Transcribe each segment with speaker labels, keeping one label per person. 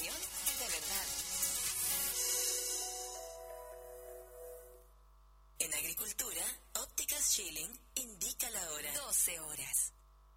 Speaker 1: opinión de verdad. En agricultura, Ópticas Schilling indica la hora. 12 horas.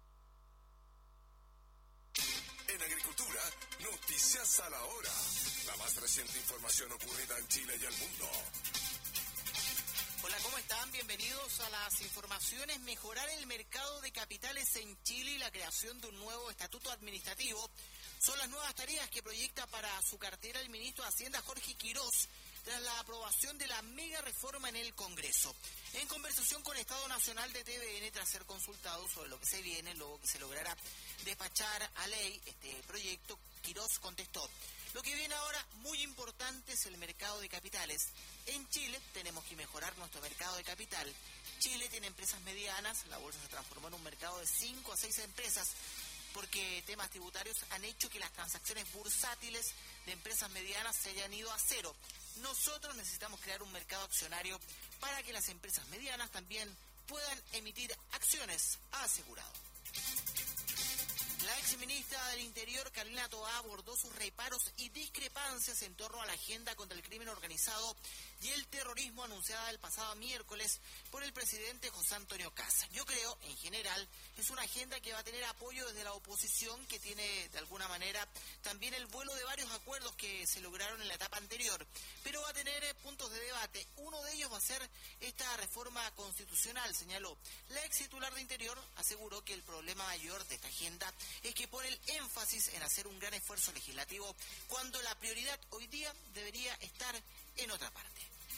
Speaker 2: En agricultura, noticias a la hora. La más reciente información ocurrida en Chile y el mundo.
Speaker 3: Hola, ¿cómo están? Bienvenidos a las informaciones. Mejorar el mercado de capitales en Chile y la creación de un nuevo estatuto administrativo son las nuevas tareas que proyecta para su cartera el ministro de Hacienda, Jorge Quirós, tras la aprobación de la mega reforma en el Congreso. En conversación con Estado Nacional de TVN, tras ser consultado sobre lo que se viene, luego que se lograra despachar a ley este proyecto, Quirós contestó: lo que viene ahora, muy importante, es el mercado de capitales. En Chile tenemos que mejorar nuestro mercado de capital. Chile tiene empresas medianas, la bolsa se transformó en un mercado de 5 a 6 empresas, porque temas tributarios han hecho que las transacciones bursátiles de empresas medianas se hayan ido a cero. Nosotros necesitamos crear un mercado accionario para que las empresas medianas también puedan emitir acciones, ha asegurado. La exministra del Interior, Carolina Toá, abordó sus reparos y discrepancias en torno a la agenda contra el crimen organizado y el terrorismo anunciada el pasado miércoles por el presidente José Antonio Kast. Yo creo, en general, es una agenda que va a tener apoyo desde la oposición, que tiene, de alguna manera, también el vuelo de varios acuerdos que se lograron en la etapa anterior, pero va a tener puntos de debate. Uno de ellos va a ser esta reforma constitucional, señaló. La ex titular de Interior aseguró que el problema mayor de esta agenda es que pone el énfasis en hacer un gran esfuerzo legislativo cuando la prioridad hoy día debería estar en otra parte.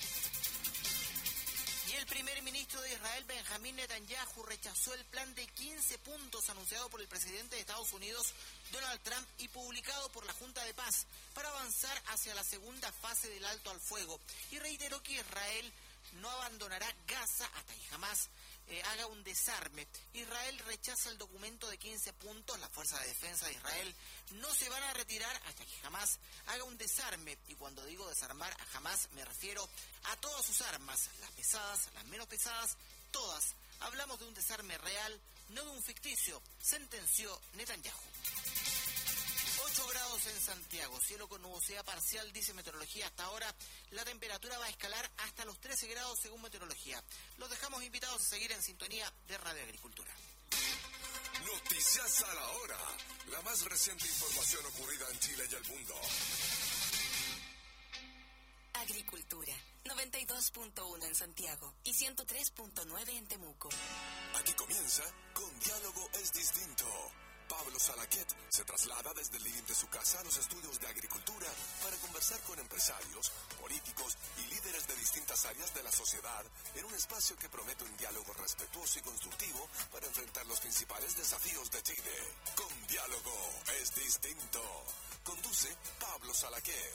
Speaker 3: Y el primer ministro de Israel, Benjamín Netanyahu, rechazó el plan de 15 puntos anunciado por el presidente de Estados Unidos, Donald Trump, y publicado por la Junta de Paz para avanzar hacia la segunda fase del alto al fuego. Y reiteró que Israel no abandonará Gaza hasta que jamás haga un desarme. Israel rechaza el documento de 15 puntos. Las fuerzas de defensa de Israel no se van a retirar hasta que jamás haga un desarme. Y cuando digo desarmar a jamás, me refiero a todas sus armas, las pesadas, las menos pesadas, todas. Hablamos de un desarme real, no de un ficticio, sentenció Netanyahu. 8 grados en Santiago, cielo con nubosidad parcial, dice meteorología. Hasta ahora la temperatura va a escalar hasta los 13 grados según meteorología. Los dejamos invitados a seguir en sintonía de Radio Agricultura.
Speaker 2: Noticias a la hora. La más reciente información ocurrida en Chile y el mundo.
Speaker 1: Agricultura, 92.1 en Santiago y 103.9 en Temuco.
Speaker 2: Aquí comienza Con Diálogo es Distinto. Pablo Salaquet se traslada desde el living de su casa a los estudios de agricultura para conversar con empresarios, políticos y líderes de distintas áreas de la sociedad en un espacio que promete un diálogo respetuoso y constructivo para enfrentar los principales desafíos de Chile. Con Diálogo es Distinto. Conduce Pablo Salaquet.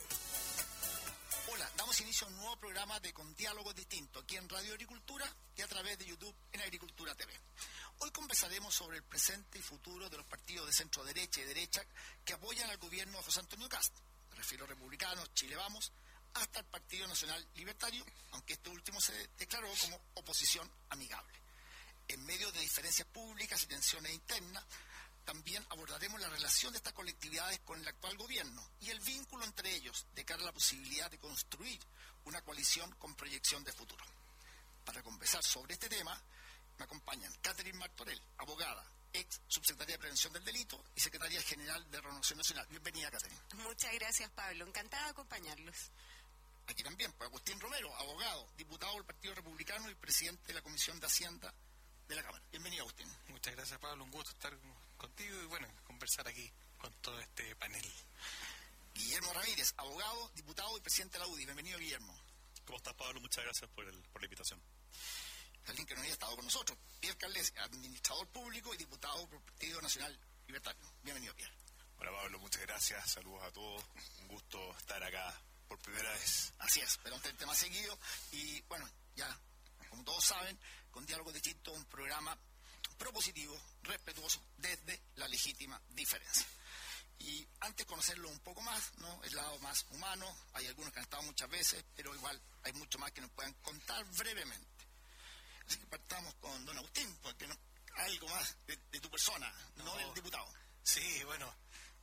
Speaker 4: Hola, damos inicio a un nuevo programa de Con Diálogo Distinto aquí en Radio Agricultura y a través de YouTube en Agricultura TV. Hoy conversaremos sobre el presente y futuro de los partidos de centro derecha y derecha que apoyan al gobierno de José Antonio Kast. Me refiero a republicanos, Chile Vamos, hasta el Partido Nacional Libertario, aunque este último se declaró como oposición amigable. En medio de diferencias públicas y tensiones internas, también abordaremos la relación de estas colectividades con el actual gobierno y el vínculo entre ellos de cara a la posibilidad de construir una coalición con proyección de futuro. Para conversar sobre este tema, me acompañan Catherine Martorell, abogada, ex subsecretaria de Prevención del Delito y secretaria general de Renovación Nacional. Bienvenida, Catherine.
Speaker 5: Muchas gracias, Pablo. Encantada de acompañarlos.
Speaker 4: Aquí también, pues, Agustín Romero, abogado, diputado del Partido Republicano y presidente de la Comisión de Hacienda de la Cámara. Bienvenido, Agustín.
Speaker 6: Muchas gracias, Pablo. Un gusto estar contigo y, bueno, conversar aquí con todo este panel.
Speaker 4: Guillermo Ramírez, abogado, diputado y presidente de la UDI. Bienvenido, Guillermo.
Speaker 7: ¿Cómo estás, Pablo? Muchas gracias por la invitación.
Speaker 4: Alguien que no había estado con nosotros, Pierre Carles, administrador público y diputado por el Partido Nacional Libertario. Bienvenido, Pierre.
Speaker 7: Hola, Pablo, muchas gracias. Saludos a todos. Un gusto estar acá por primera vez.
Speaker 4: Así es, pero un tema seguido. Y bueno, ya, como todos saben, Con Diálogo Distinto, un programa propositivo, respetuoso, desde la legítima diferencia. Y antes de conocerlo un poco más, ¿no? El lado más humano, hay algunos que han estado muchas veces, pero igual hay mucho más que nos puedan contar brevemente. Así que partamos con don Agustín, porque no, algo más de tu persona, no del diputado.
Speaker 6: Sí, bueno,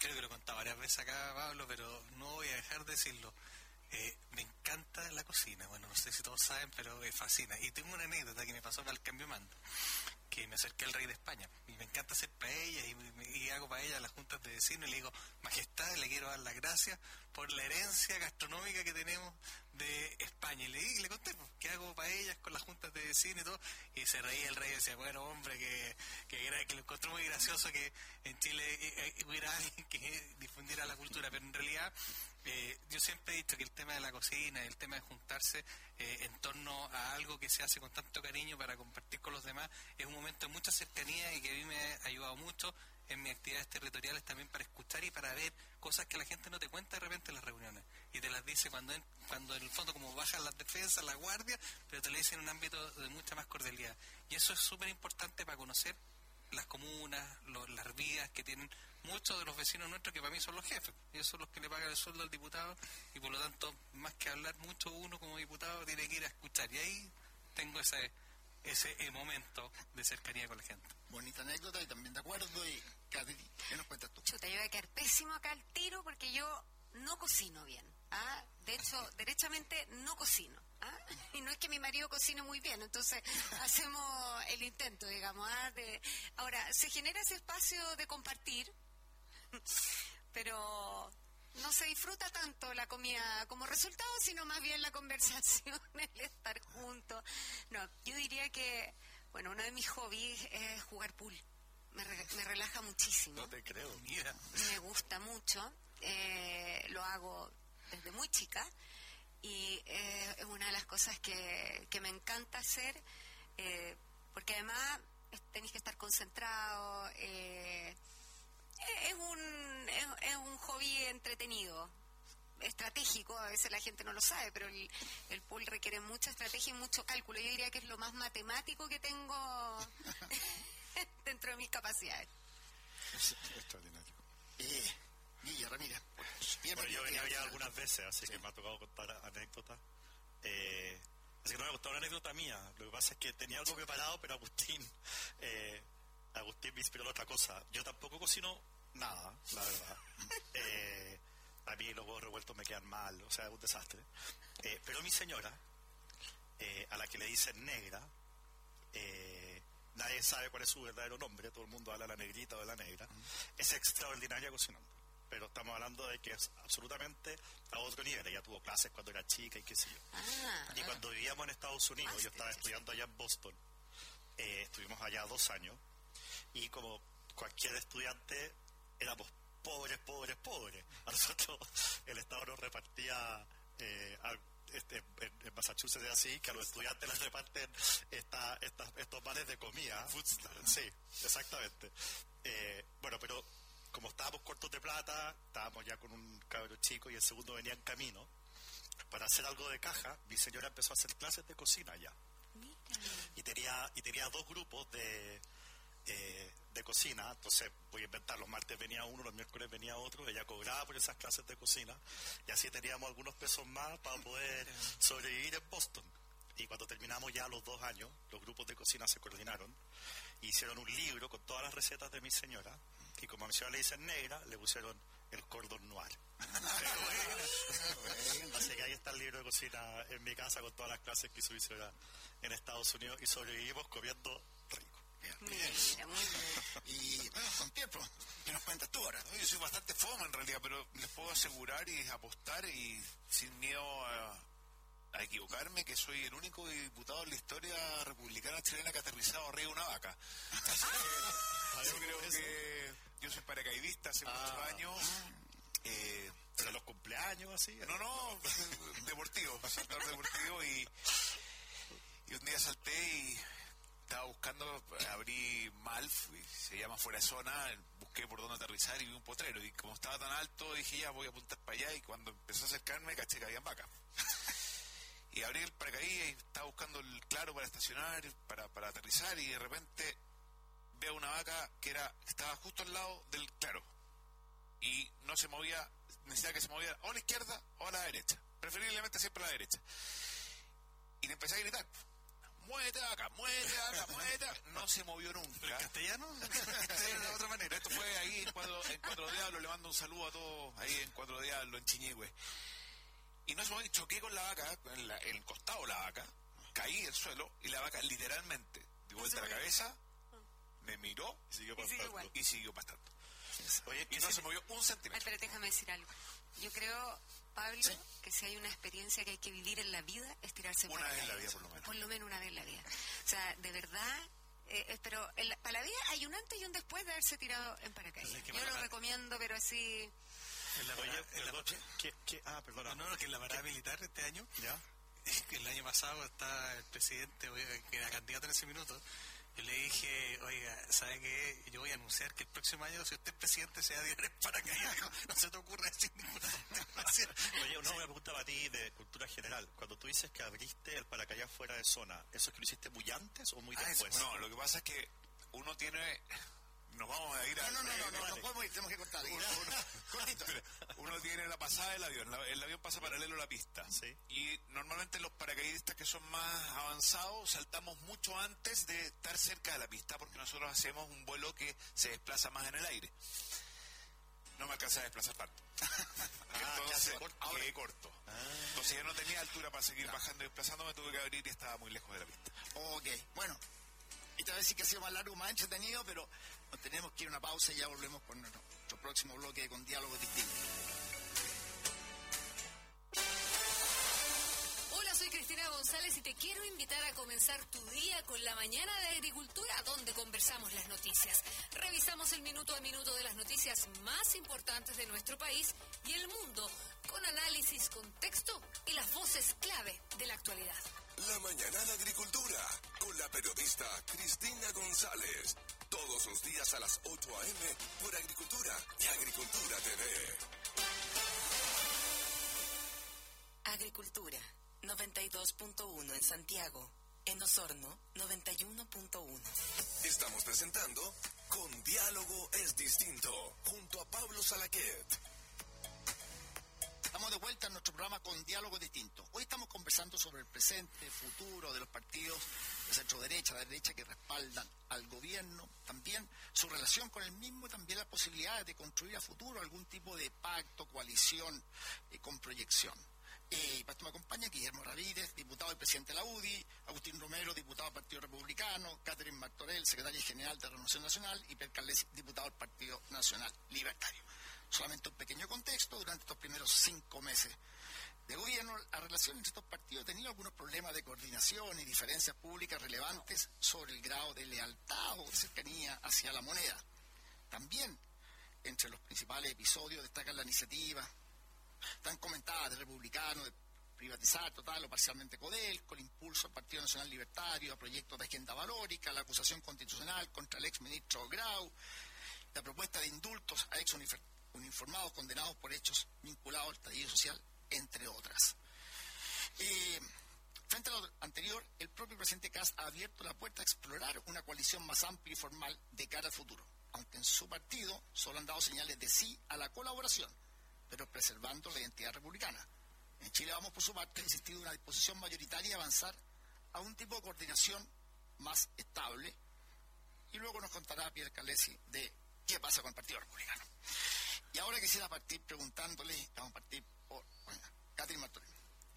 Speaker 6: creo que lo he contado varias veces acá, Pablo, pero no voy a dejar de decirlo. Me encanta la cocina, bueno, no sé si todos saben, pero me fascina. Y tengo una anécdota que me pasó para el cambio de mando, que me acerqué al rey de España, y me encanta hacer paellas, y hago paellas a las juntas de vecinos, y le digo, majestad, le quiero dar las gracias por la herencia gastronómica que tenemos de España. Y le conté que hago paellas con las juntas de vecinos y todo, y se reía el rey y decía, bueno, hombre, que lo encontró muy gracioso que en Chile hubiera alguien que difundiera la cultura, pero en realidad yo siempre he dicho que el tema de la cocina, el tema de juntarse en torno a algo que se hace con tanto cariño para compartir con los demás, es un momento de mucha cercanía y que a mí me ha ayudado mucho en mis actividades territoriales también para escuchar y para ver cosas que la gente no te cuenta de repente en las reuniones y te las dice cuando en el fondo como bajan las defensas, la guardia, pero te lo dice en un ámbito de mucha más cordialidad, y eso es súper importante para conocer las comunas, las vías que tienen muchos de los vecinos nuestros, que para mí son los jefes, ellos son los que le pagan el sueldo al diputado, y por lo tanto, más que hablar mucho, uno como diputado tiene que ir a escuchar, y ahí tengo ese momento de cercanía con la gente.
Speaker 4: Bonita anécdota, y también de acuerdo. Y Katy, ¿qué nos cuentas tú?
Speaker 5: Chuta, yo voy a quedar pésimo acá al tiro porque yo no cocino bien. De hecho, derechamente no cocino. Y no es que mi marido cocine muy bien, entonces hacemos el intento, digamos. Ahora, se genera ese espacio de compartir, pero no se disfruta tanto la comida como resultado, sino más bien la conversación, el estar juntos. No, yo diría que, bueno, uno de mis hobbies es jugar pool. Me relaja muchísimo.
Speaker 7: No te creo.
Speaker 6: Mira.
Speaker 5: Me gusta mucho. Lo hago desde muy chica. Y es una de las cosas que me encanta hacer, porque además tenéis que estar concentrado. Es un hobby entretenido, estratégico. A veces la gente no lo sabe, pero el pool requiere mucha estrategia y mucho cálculo. Yo diría que es lo más matemático que tengo dentro de mis capacidades.
Speaker 7: Es extraordinario.
Speaker 4: Guilla Ramírez.
Speaker 7: Bueno, yo he venido ya algunas veces, así que me ha tocado contar anécdotas. Así que no me ha contado una anécdota mía. Lo que pasa es que tenía algo preparado, pero Agustín me inspiró en otra cosa. Yo tampoco cocino nada, la verdad. A mí los huevos revueltos me quedan mal, o sea, es un desastre. Pero mi señora, a la que le dicen negra, nadie sabe cuál es su verdadero nombre, todo el mundo habla de la negrita o de la negra, es extraordinaria cocinando. Pero estamos hablando de que es absolutamente a otro nivel. Ella tuvo clases cuando era chica y qué sé yo. Y cuando vivíamos en Estados Unidos, yo estaba estudiando allá en Boston, estuvimos allá 2 años, y como cualquier estudiante éramos pobres. A nosotros el Estado nos repartía, en Massachusetts es así, que a los estudiantes les reparten estos vales de comida. Sí, exactamente. Bueno, pero como estábamos cortos de plata, estábamos ya con un cabro chico y el segundo venía en camino, para hacer algo de caja, mi señora empezó a hacer clases de cocina ya. Y tenía 2 grupos de cocina. Entonces voy a inventar, los martes venía uno, los miércoles venía otro, ella cobraba por esas clases de cocina, y así teníamos algunos pesos más para poder sobrevivir en Boston. Y cuando terminamos ya los 2 años, los grupos de cocina se coordinaron, hicieron un libro con todas las recetas de mi señora, y como a mi señora le dicen negra, le pusieron el cordon noir. Así que ahí está el libro de cocina en mi casa con todas las clases que hizo mi señora en Estados Unidos, y sobrevivimos comiendo rico.
Speaker 5: Mira, muy bien.
Speaker 4: Y bueno, con tiempo, ¿qué nos cuentas tú ahora?
Speaker 8: Yo soy bastante fome en realidad, pero les puedo asegurar y apostar y sin miedo a equivocarme que soy el único diputado en la historia republicana chilena que ha aterrizado arriba de una vaca. Así que yo creo que yo soy paracaidista hace muchos años.
Speaker 7: ¿Pero los cumpleaños así?
Speaker 8: No, deportivo, saltador deportivo, y un día salté y estaba buscando, abrí Malf, se llama Fuera de Zona, busqué por dónde aterrizar y vi un potrero, y como estaba tan alto dije ya voy a apuntar para allá, y cuando empezó a acercarme caché que había vacas. Y abrí el paracaídas y estaba buscando el claro para estacionar, para aterrizar, y de repente veo una vaca que estaba justo al lado del claro, y no se movía, necesitaba que se moviera o a la izquierda o a la derecha, preferiblemente siempre a la derecha. Y le empecé a gritar muévete vaca, no se movió nunca.
Speaker 6: ¿Pero en castellano? De otra manera.
Speaker 8: Esto fue ahí en Cuatro Diablos, le mando un saludo a todos ahí en Cuatro Diablos, en Chiñihue. Y no se movió, choqué con la vaca, en el costado de la vaca, caí al suelo y la vaca literalmente dio vuelta la cabeza, me miró y siguió pastando. Oye, y no se movió un centímetro.
Speaker 5: Pero déjame decir algo. Yo creo, Pablo, que si hay una experiencia que hay que vivir en la vida, es tirarse
Speaker 8: una vez en la vida, por lo menos.
Speaker 5: Por lo menos una vez en la vida. O sea, de verdad, pero para la vida hay un antes y un después de haberse tirado en paracaídas. Yo lo recomiendo, pero así...
Speaker 6: Perdona. No, que en la parada militar este año,
Speaker 8: ¿ya?
Speaker 6: Que el año pasado está el presidente, que era candidato en ese minuto. Yo le dije, oiga, ¿sabe qué? Yo voy a anunciar que el próximo año, si usted es presidente, se va a tirar en paracaídas. No se te ocurre decir ninguna situación.
Speaker 7: Oye, una pregunta para ti de cultura general. Cuando tú dices que abriste el paracaídas fuera de zona, ¿eso es que lo hiciste muy antes o muy después?
Speaker 8: No, lo que pasa es que uno tiene... Nos vamos a ir a...
Speaker 4: No podemos ir, tenemos que cortar.
Speaker 8: Uno tiene la pasada del avión. El avión pasa paralelo a la pista.
Speaker 7: Sí.
Speaker 8: Y normalmente los paracaidistas que son más avanzados saltamos mucho antes de estar cerca de la pista porque nosotros hacemos un vuelo que se desplaza más en el aire. No me alcanza a desplazar tanto. Entonces, quedé corto. Entonces ya no tenía altura para seguir bajando y desplazándome, tuve que abrir y estaba muy lejos de la pista.
Speaker 4: Ok, bueno. Esta vez sí que ha sido más largo, más entretenido, pero nos tenemos que ir a una pausa y ya volvemos con nuestro próximo bloque con diálogos distintos.
Speaker 9: Hola, soy Cristina González y te quiero invitar a comenzar tu día con la mañana de agricultura, donde conversamos las noticias. Revisamos el minuto a minuto de las noticias más importantes de nuestro país y el mundo, con análisis, contexto y las voces clave de la actualidad.
Speaker 2: La mañana de agricultura, con la periodista Cristina González. Todos los días a las 8 a.m. por Agricultura y Agricultura TV.
Speaker 1: Agricultura, 92.1 en Santiago. En Osorno, 91.1.
Speaker 2: Estamos presentando Con Diálogo es Distinto, junto a Pablo Salaquet.
Speaker 4: Estamos de vuelta en nuestro programa con Diálogo Distinto. Hoy estamos conversando sobre el presente, futuro de los partidos de centro-derecha, de derecha que respaldan al gobierno, también su relación con el mismo y también las posibilidades de construir a futuro algún tipo de pacto, coalición con proyección. Para esto me acompaña Guillermo Ramírez, diputado y presidente de la UDI, Agustín Romero, diputado del Partido Republicano, Catherine Martorell, secretaria general de Renovación Nacional, y Per Carles, diputado del Partido Nacional Libertario. Solamente un pequeño contexto: durante estos primeros 5 meses de gobierno, la relación entre estos partidos ha tenido algunos problemas de coordinación y diferencias públicas relevantes sobre el grado de lealtad o de cercanía hacia la moneda. También, entre los principales episodios destacan la iniciativa tan comentada de Republicano de privatizar total o parcialmente Codelco, el impulso al Partido Nacional Libertario a proyectos de agenda valórica, la acusación constitucional contra el exministro Grau, la propuesta de indultos a ex uniformados condenados por hechos vinculados al estallido social, entre otras. Frente a lo anterior, el propio presidente Kast ha abierto la puerta a explorar una coalición más amplia y formal de cara al futuro, aunque en su partido solo han dado señales de sí a la colaboración, pero preservando la identidad republicana. En Chile Vamos, por su parte, ha insistido en una disposición mayoritaria a avanzar a un tipo de coordinación más estable, y luego nos contará Pierre Calesi de qué pasa con el Partido Republicano. Y ahora quisiera partir preguntándole, vamos a partir por Catherine Martorell.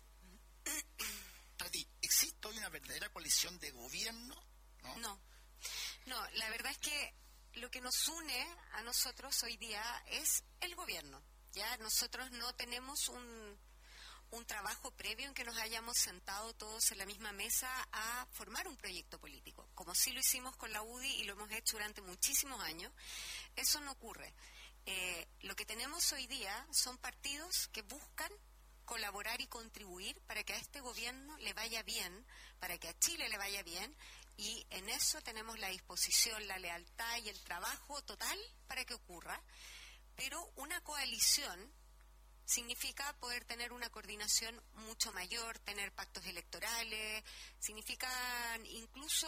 Speaker 4: Para ti, ¿existe hoy una verdadera coalición de gobierno?
Speaker 5: No, la verdad es que lo que nos une a nosotros hoy día es el gobierno. Ya nosotros no tenemos un trabajo previo en que nos hayamos sentado todos en la misma mesa a formar un proyecto político, como sí lo hicimos con la UDI y lo hemos hecho durante muchísimos años. Eso no ocurre. Lo que tenemos hoy día son partidos que buscan colaborar y contribuir para que a este gobierno le vaya bien, para que a Chile le vaya bien, y en eso tenemos la disposición, la lealtad y el trabajo total para que ocurra. Pero una coalición significa poder tener una coordinación mucho mayor, tener pactos electorales, significa incluso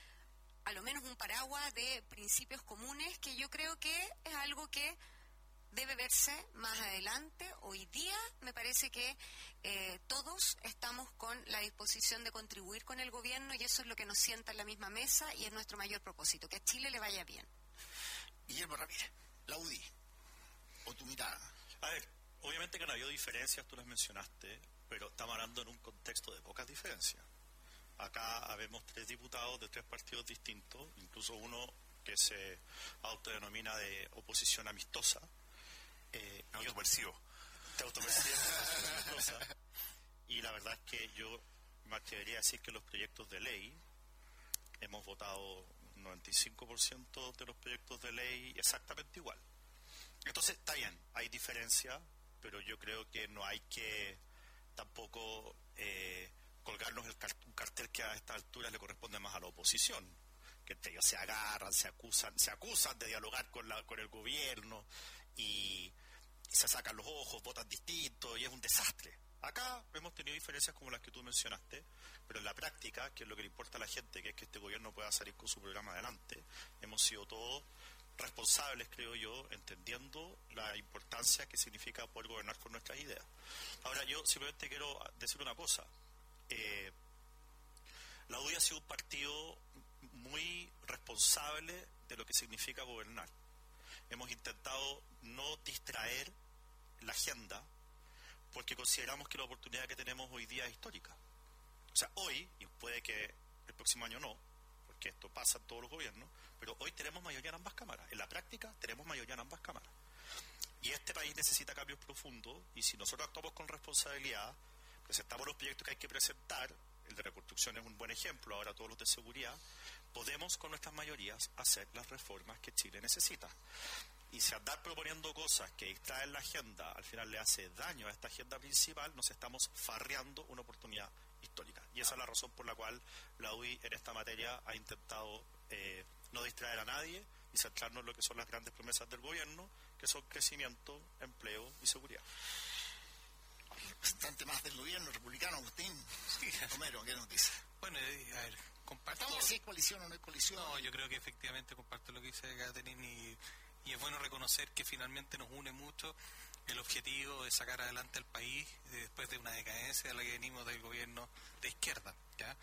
Speaker 5: a lo menos un paraguas de principios comunes, que yo creo que es algo que debe verse más adelante. Hoy día me parece que todos estamos con la disposición de contribuir con el gobierno y eso es lo que nos sienta en la misma mesa y es nuestro mayor propósito, que a Chile le vaya bien.
Speaker 4: Guillermo Ramírez, la UDI, o tu mirada.
Speaker 7: A ver, obviamente que no ha habido diferencias, tú las mencionaste, pero estamos hablando en un contexto de pocas diferencias. Acá habemos 3 diputados de 3 partidos distintos, incluso uno que se autodenomina de oposición amistosa.
Speaker 8: Autopercibo.
Speaker 7: Y la verdad es que yo me atrevería a decir que los proyectos de ley, hemos votado un 95% de los proyectos de ley exactamente igual. Entonces, está bien, hay diferencia, pero yo creo que no hay que tampoco colgarnos un cartel que a esta altura le corresponde más a la oposición, que entre ellos se agarran, se acusan de dialogar con el gobierno y se sacan los ojos, votan distintos y es un desastre. Acá hemos tenido diferencias como las que tú mencionaste, pero en la práctica, que es lo que le importa a la gente, que es que este gobierno pueda salir con su programa adelante, hemos sido todos responsables, creo yo, entendiendo la importancia que significa poder gobernar con nuestras ideas. Ahora, yo simplemente quiero decir una cosa. La UDI ha sido un partido muy responsable de lo que significa gobernar. Hemos intentado no distraer la agenda porque consideramos que la oportunidad que tenemos hoy día es histórica. O sea, hoy, y puede que el próximo año no, porque esto pasa en todos los gobiernos, pero hoy tenemos mayoría en ambas cámaras. En la práctica tenemos mayoría en ambas cámaras. Y este país necesita cambios profundos, y si nosotros actuamos con responsabilidad, presentamos los proyectos que hay que presentar, el de reconstrucción es un buen ejemplo, ahora todos los de seguridad, podemos con nuestras mayorías hacer las reformas que Chile necesita. Y si andar proponiendo cosas que distraen la agenda, al final le hace daño a esta agenda principal, nos estamos farreando una oportunidad histórica. Y esa es la razón por la cual la UDI en esta materia ha intentado no distraer a nadie y centrarnos en lo que son las grandes promesas del gobierno, que son crecimiento, empleo y seguridad.
Speaker 4: Representante más del gobierno republicano, Agustín. Sí. Romero, ¿qué nos dice?
Speaker 6: Bueno, a ver, comparto...
Speaker 4: ¿Estamos si es coalición o no es coalición?
Speaker 6: No, yo creo que efectivamente comparto lo que dice Catherine y es bueno reconocer que finalmente nos une mucho el objetivo de sacar adelante al país después de una decadencia de la que venimos del gobierno de izquierda, ¿ya?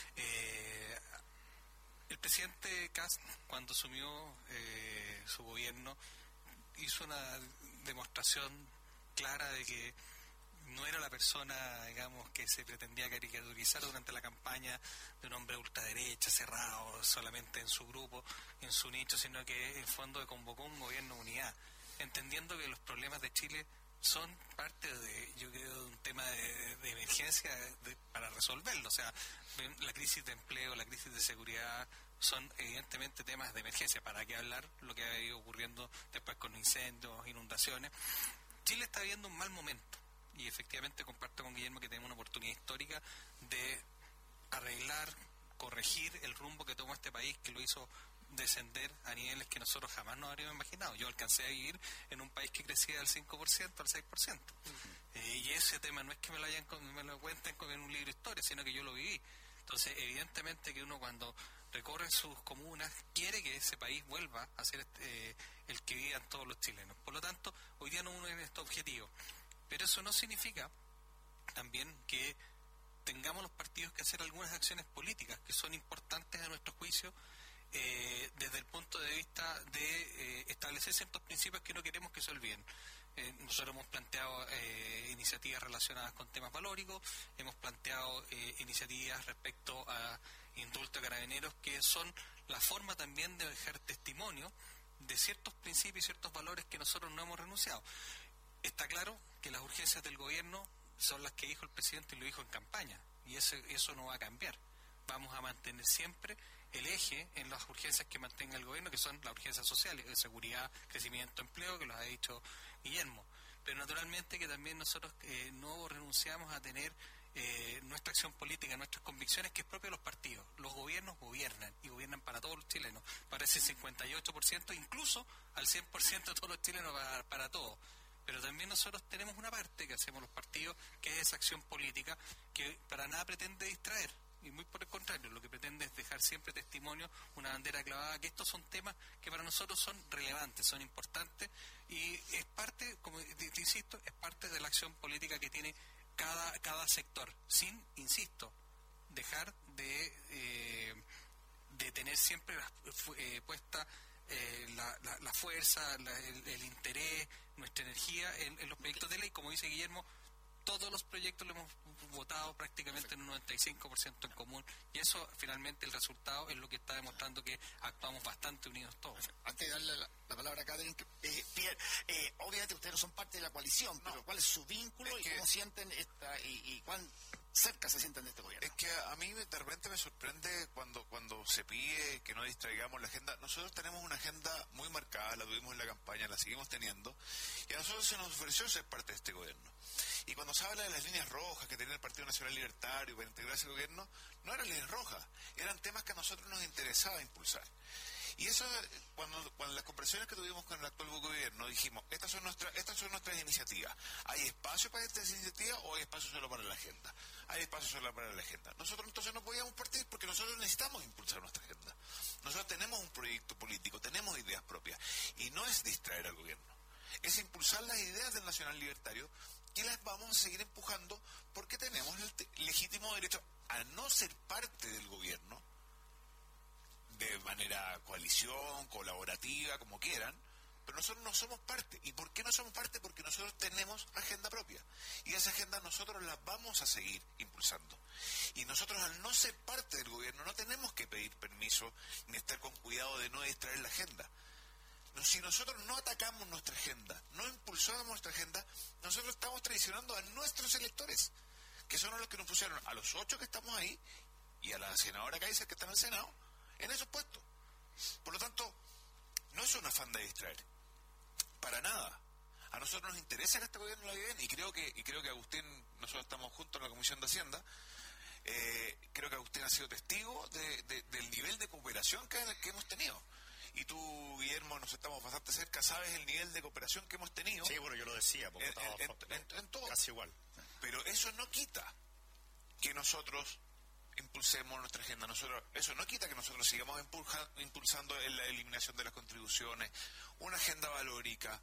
Speaker 6: El presidente Kast, cuando asumió su gobierno, hizo una demostración clara de que no era la persona, digamos, que se pretendía caricaturizar durante la campaña de un hombre ultraderecha, cerrado solamente en su grupo, en su nicho, sino que en fondo convocó un gobierno de unidad, entendiendo que los problemas de Chile son parte de, yo creo, de un tema de emergencia para resolverlo. O sea, la crisis de empleo, la crisis de seguridad son evidentemente temas de emergencia. ¿Para qué hablar lo que ha ido ocurriendo después con incendios, inundaciones? Chile está viviendo un mal momento. Y efectivamente comparto con Guillermo que tenemos una oportunidad histórica de arreglar, corregir el rumbo que tomó este país, que lo hizo descender a niveles que nosotros jamás nos habríamos imaginado. Yo alcancé a vivir en un país que crecía del 5% al 6%. Y ese tema no es que me lo cuenten en un libro de historia, sino que yo lo viví. Entonces, evidentemente que uno cuando recorre sus comunas quiere que ese país vuelva a ser el que vivan todos los chilenos. Por lo tanto, hoy día no uno en este objetivo. Pero eso no significa también que tengamos los partidos que hacer algunas acciones políticas que son importantes a nuestro juicio desde el punto de vista de establecer ciertos principios que no queremos que se olviden. Nosotros hemos planteado iniciativas relacionadas con temas valóricos, hemos planteado iniciativas respecto a indulto de carabineros, que son la forma también de dejar testimonio de ciertos principios y ciertos valores que nosotros no hemos renunciado. Está claro que las urgencias del gobierno son las que dijo el presidente y lo dijo en campaña, y eso no va a cambiar. Vamos a mantener siempre el eje en las urgencias que mantenga el gobierno, que son las urgencias sociales, de seguridad, crecimiento, empleo, que los ha dicho Guillermo. Pero naturalmente que también nosotros no renunciamos a tener nuestra acción política, nuestras convicciones, que es propio de los partidos. Los gobiernos gobiernan, y gobiernan para todos los chilenos, para ese 58%, incluso al 100% de todos los chilenos, para todos. Pero también nosotros tenemos una parte que hacemos los partidos, que es esa acción política, que para nada pretende distraer, y muy por el contrario, lo que pretende es dejar siempre testimonio, una bandera clavada, que estos son temas que para nosotros son relevantes, son importantes, y es parte, como te insisto, es parte de la acción política que tiene cada sector, sin, insisto, dejar de tener siempre puesta la fuerza, el interés, nuestra energía en los proyectos de ley. Como dice Guillermo, todos los proyectos lo hemos votado prácticamente en un 95% en común, y eso finalmente el resultado es lo que está demostrando que actuamos bastante unidos todos.
Speaker 4: Antes de darle la palabra a Catherine, Pierre, obviamente ustedes no son parte de la coalición, pero ¿cuál es su vínculo y cómo sienten y cuán cerca se sienten de este gobierno?
Speaker 8: Es que a mí de repente me sorprende cuando se pide que no distraigamos la agenda. Nosotros tenemos una agenda muy marcada, la tuvimos en la campaña, la seguimos teniendo, y a nosotros se nos ofreció ser parte de este gobierno. Y cuando se habla de las líneas rojas que tenía el Partido Nacional Libertario para integrarse al gobierno, no eran líneas rojas, eran temas que a nosotros nos interesaba impulsar. Y eso, cuando las conversaciones que tuvimos con el actual gobierno, dijimos, estas son nuestras iniciativas. ¿Hay espacio para estas iniciativas o hay espacio solo para la agenda? Hay espacio solo para la agenda. Nosotros entonces no podíamos partir porque nosotros necesitamos impulsar nuestra agenda. Nosotros tenemos un proyecto político, tenemos ideas propias, y no es distraer al gobierno. Es impulsar las ideas del Nacional Libertario, que las vamos a seguir empujando porque tenemos el legítimo derecho a no ser parte del gobierno de manera coalición, colaborativa, como quieran, pero nosotros no somos parte. ¿Y por qué no somos parte? Porque nosotros tenemos agenda propia, y esa agenda nosotros la vamos a seguir impulsando. Y nosotros, al no ser parte del gobierno, no tenemos que pedir permiso ni estar con cuidado de no distraer la agenda. Si nosotros no atacamos nuestra agenda, no impulsamos nuestra agenda, nosotros estamos traicionando a nuestros electores, que son los que nos pusieron a los 8 que estamos ahí y a la senadora Kaiser que está en el Senado en esos puestos. Por lo tanto, no es un afán de distraer, para nada. A nosotros nos interesa que este gobierno lo haga bien, y creo que Agustín, nosotros estamos juntos en la Comisión de Hacienda, creo que Agustín ha sido testigo del nivel de cooperación que hemos tenido. Y tú, Guillermo, nos estamos bastante cerca, sabes el nivel de cooperación que hemos tenido.
Speaker 7: Sí, bueno, yo lo decía, porque estaba
Speaker 8: en todo.
Speaker 7: Casi igual.
Speaker 8: Pero eso no quita que nosotros impulsemos nuestra agenda. Eso no quita que nosotros sigamos impulsando la eliminación de las contribuciones, una agenda valórica,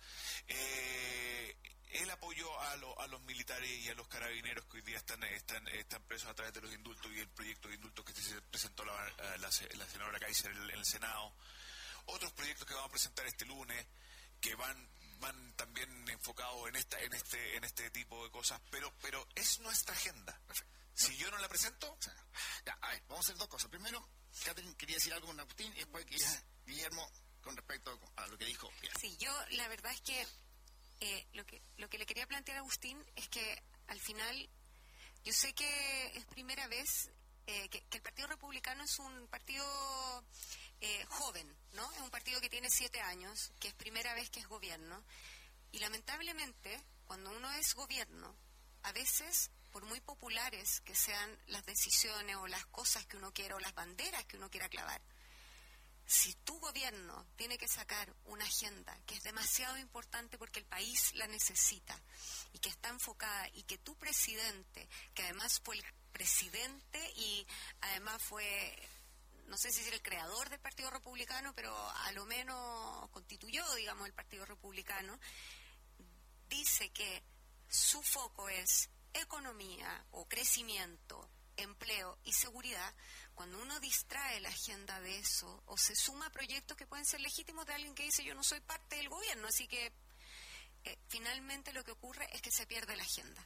Speaker 8: el apoyo a los militares y a los carabineros que hoy día están presos a través de los indultos, y el proyecto de indultos que se presentó la senadora Kaiser en el Senado. Otros proyectos que vamos a presentar este lunes, que van también enfocados en este tipo de cosas, pero es nuestra agenda. Si yo no la presento...
Speaker 4: Ya, a ver, vamos a hacer dos cosas. Primero, Catherine quería decir algo con Agustín, y después Guillermo con respecto a lo que dijo Pierre.
Speaker 5: Sí, yo la verdad es que lo que le quería plantear a Agustín es que al final yo sé que es primera vez que el Partido Republicano es un partido joven, ¿no? Es un partido que tiene 7 años, que es primera vez que es gobierno, y lamentablemente cuando uno es gobierno, a veces, por muy populares que sean las decisiones o las cosas que uno quiera o las banderas que uno quiera clavar, si tu gobierno tiene que sacar una agenda que es demasiado importante porque el país la necesita y que está enfocada, y que tu presidente, que además fue el presidente y además fue, no sé si es el creador del Partido Republicano, pero a lo menos constituyó, digamos, el Partido Republicano, dice que su foco es economía o crecimiento, empleo y seguridad. Cuando uno distrae la agenda de eso o se suma a proyectos que pueden ser legítimos de alguien que dice yo no soy parte del gobierno, así que finalmente lo que ocurre es que se pierde la agenda.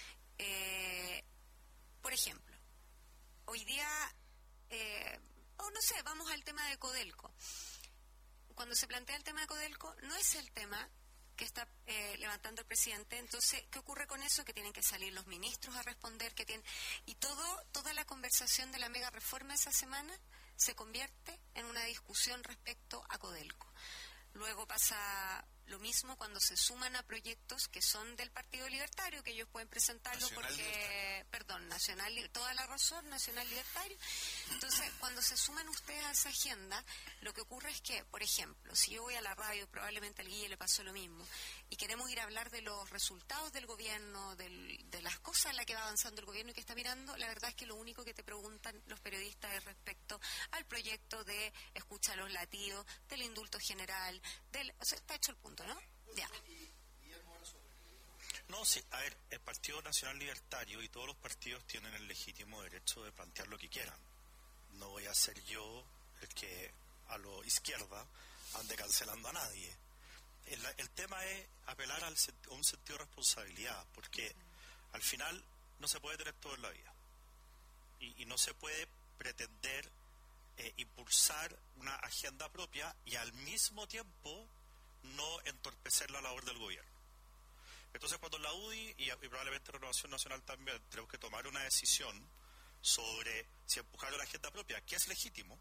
Speaker 5: Por ejemplo, hoy día, no sé, vamos al tema de Codelco. Cuando se plantea el tema de Codelco, no es el tema que está levantando el presidente. Entonces, ¿qué ocurre con eso? Que tienen que salir los ministros a responder, y toda la conversación de la mega reforma esa semana se convierte en una discusión respecto a Codelco. Luego pasa lo mismo cuando se suman a proyectos que son del Partido Libertario, que ellos pueden presentarlo toda la razón, Nacional Libertario. Entonces, cuando se suman ustedes a esa agenda, lo que ocurre es que, por ejemplo, si yo voy a la radio, probablemente al Guille le pasó lo mismo, y queremos ir a hablar de los resultados del gobierno, de las cosas en las que va avanzando el gobierno y que está mirando, la verdad es que lo único que te preguntan los periodistas es respecto al proyecto de escucha a los latidos, del indulto general, o sea, está hecho el punto, ¿no? Ya.
Speaker 7: No, sí, a ver, el Partido Nacional Libertario y todos los partidos tienen el legítimo derecho de plantear lo que quieran. No voy a ser yo el que a lo izquierda ande cancelando a nadie. El tema es apelar a un sentido de responsabilidad, porque al final no se puede tener todo en la vida. Y no se puede pretender impulsar una agenda propia y al mismo tiempo no entorpecer la labor del gobierno. Entonces, cuando la UDI y probablemente Renovación Nacional también tenemos que tomar una decisión sobre si empujar la agenda propia, que es legítimo,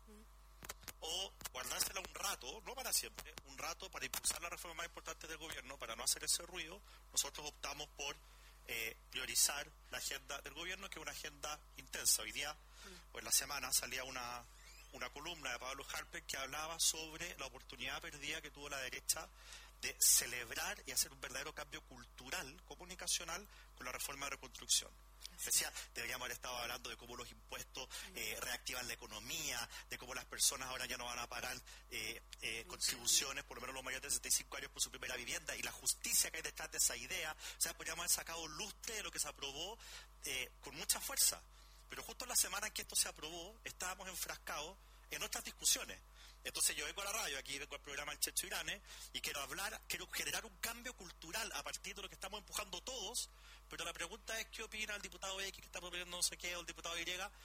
Speaker 7: o guardársela un rato, no para siempre, un rato para impulsar la reforma más importante del gobierno, para no hacer ese ruido, nosotros optamos por priorizar la agenda del gobierno, que es una agenda intensa. Hoy día, o en la semana, salía una columna de Pablo Harper que hablaba sobre la oportunidad perdida que tuvo la derecha de celebrar y hacer un verdadero cambio cultural, comunicacional, con la reforma de reconstrucción. Decía, deberíamos haber estado hablando de cómo los impuestos reactivan la economía, de cómo las personas ahora ya no van a pagar contribuciones, por lo menos los mayores de 65 años, por su primera vivienda, y la justicia que hay detrás de esa idea. O sea, podríamos haber sacado lustre de lo que se aprobó con mucha fuerza. Pero justo en la semana en que esto se aprobó, estábamos enfrascados en otras discusiones. Entonces yo vengo a la radio, aquí vengo al programa El Checho Iranes, y quiero generar un cambio cultural a partir de lo que estamos empujando todos, pero la pregunta es qué opina el diputado X que está proponiendo no sé qué, o el diputado Y,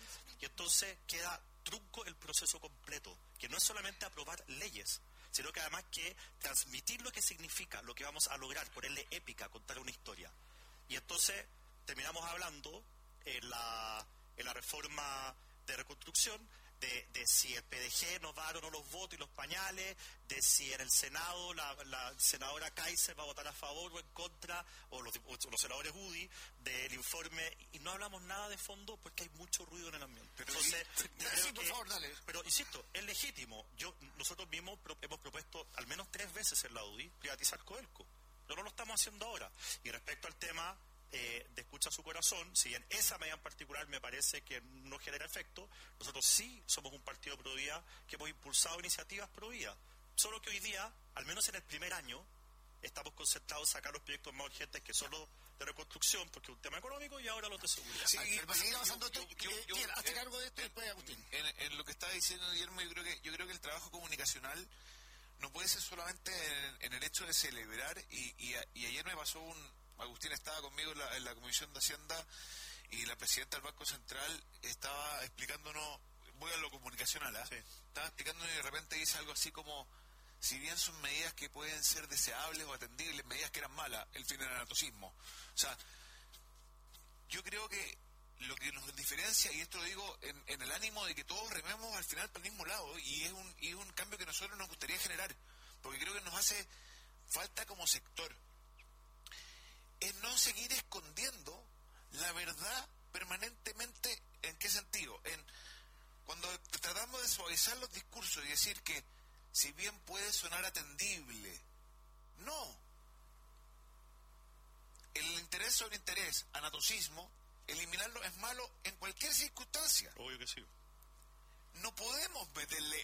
Speaker 7: y entonces queda trunco el proceso completo, que no es solamente aprobar leyes, sino que además que transmitir lo que significa, lo que vamos a lograr, ponerle épica, contar una historia. Y entonces terminamos hablando en la reforma de reconstrucción, de si el PDG nos va a dar o no los votos y los pañales, de si en el Senado la senadora Kaiser va a votar a favor o en contra, o los senadores UDI, del informe, y no hablamos nada de fondo porque hay mucho ruido en el ambiente.
Speaker 4: Pero
Speaker 7: entonces,
Speaker 4: sí, por favor, dale.
Speaker 7: Pero insisto, es legítimo. Nosotros mismos hemos propuesto al menos 3 veces en la UDI privatizar Codelco. No lo estamos haciendo ahora. Y respecto al tema de escucha a su corazón, si bien esa medida en particular me parece que no genera efecto, nosotros sí somos un partido pro vida que hemos impulsado iniciativas pro vida, solo que hoy día, al menos en el primer año, estamos concentrados en sacar los proyectos más urgentes que son los de reconstrucción, porque es un tema económico, y ahora los de seguridad.
Speaker 4: Sí, pero seguir avanzando esto, hazte cargo de esto después, Agustín.
Speaker 8: En lo que estaba diciendo Guillermo, yo creo que el trabajo comunicacional no puede ser solamente en el hecho de celebrar, y ayer me pasó Agustín estaba conmigo en la Comisión de Hacienda, y la presidenta del Banco Central estaba explicándonos, voy a lo comunicacional,
Speaker 7: sí.
Speaker 8: Estaba explicándonos y de repente dice algo así como, si bien son medidas que pueden ser deseables o atendibles, medidas que eran malas, el fin del anatocismo. O sea, yo creo que lo que nos diferencia, y esto lo digo en el ánimo de que todos rememos al final para el mismo lado, y es un cambio que a nosotros nos gustaría generar, porque creo que nos hace falta como sector, es no seguir escondiendo la verdad permanentemente. ¿En qué sentido? Cuando tratamos de suavizar los discursos y decir que si bien puede sonar atendible, no. El interés sobre interés, anatocismo, eliminarlo es malo en cualquier circunstancia.
Speaker 7: Obvio que sí.
Speaker 8: No podemos meterle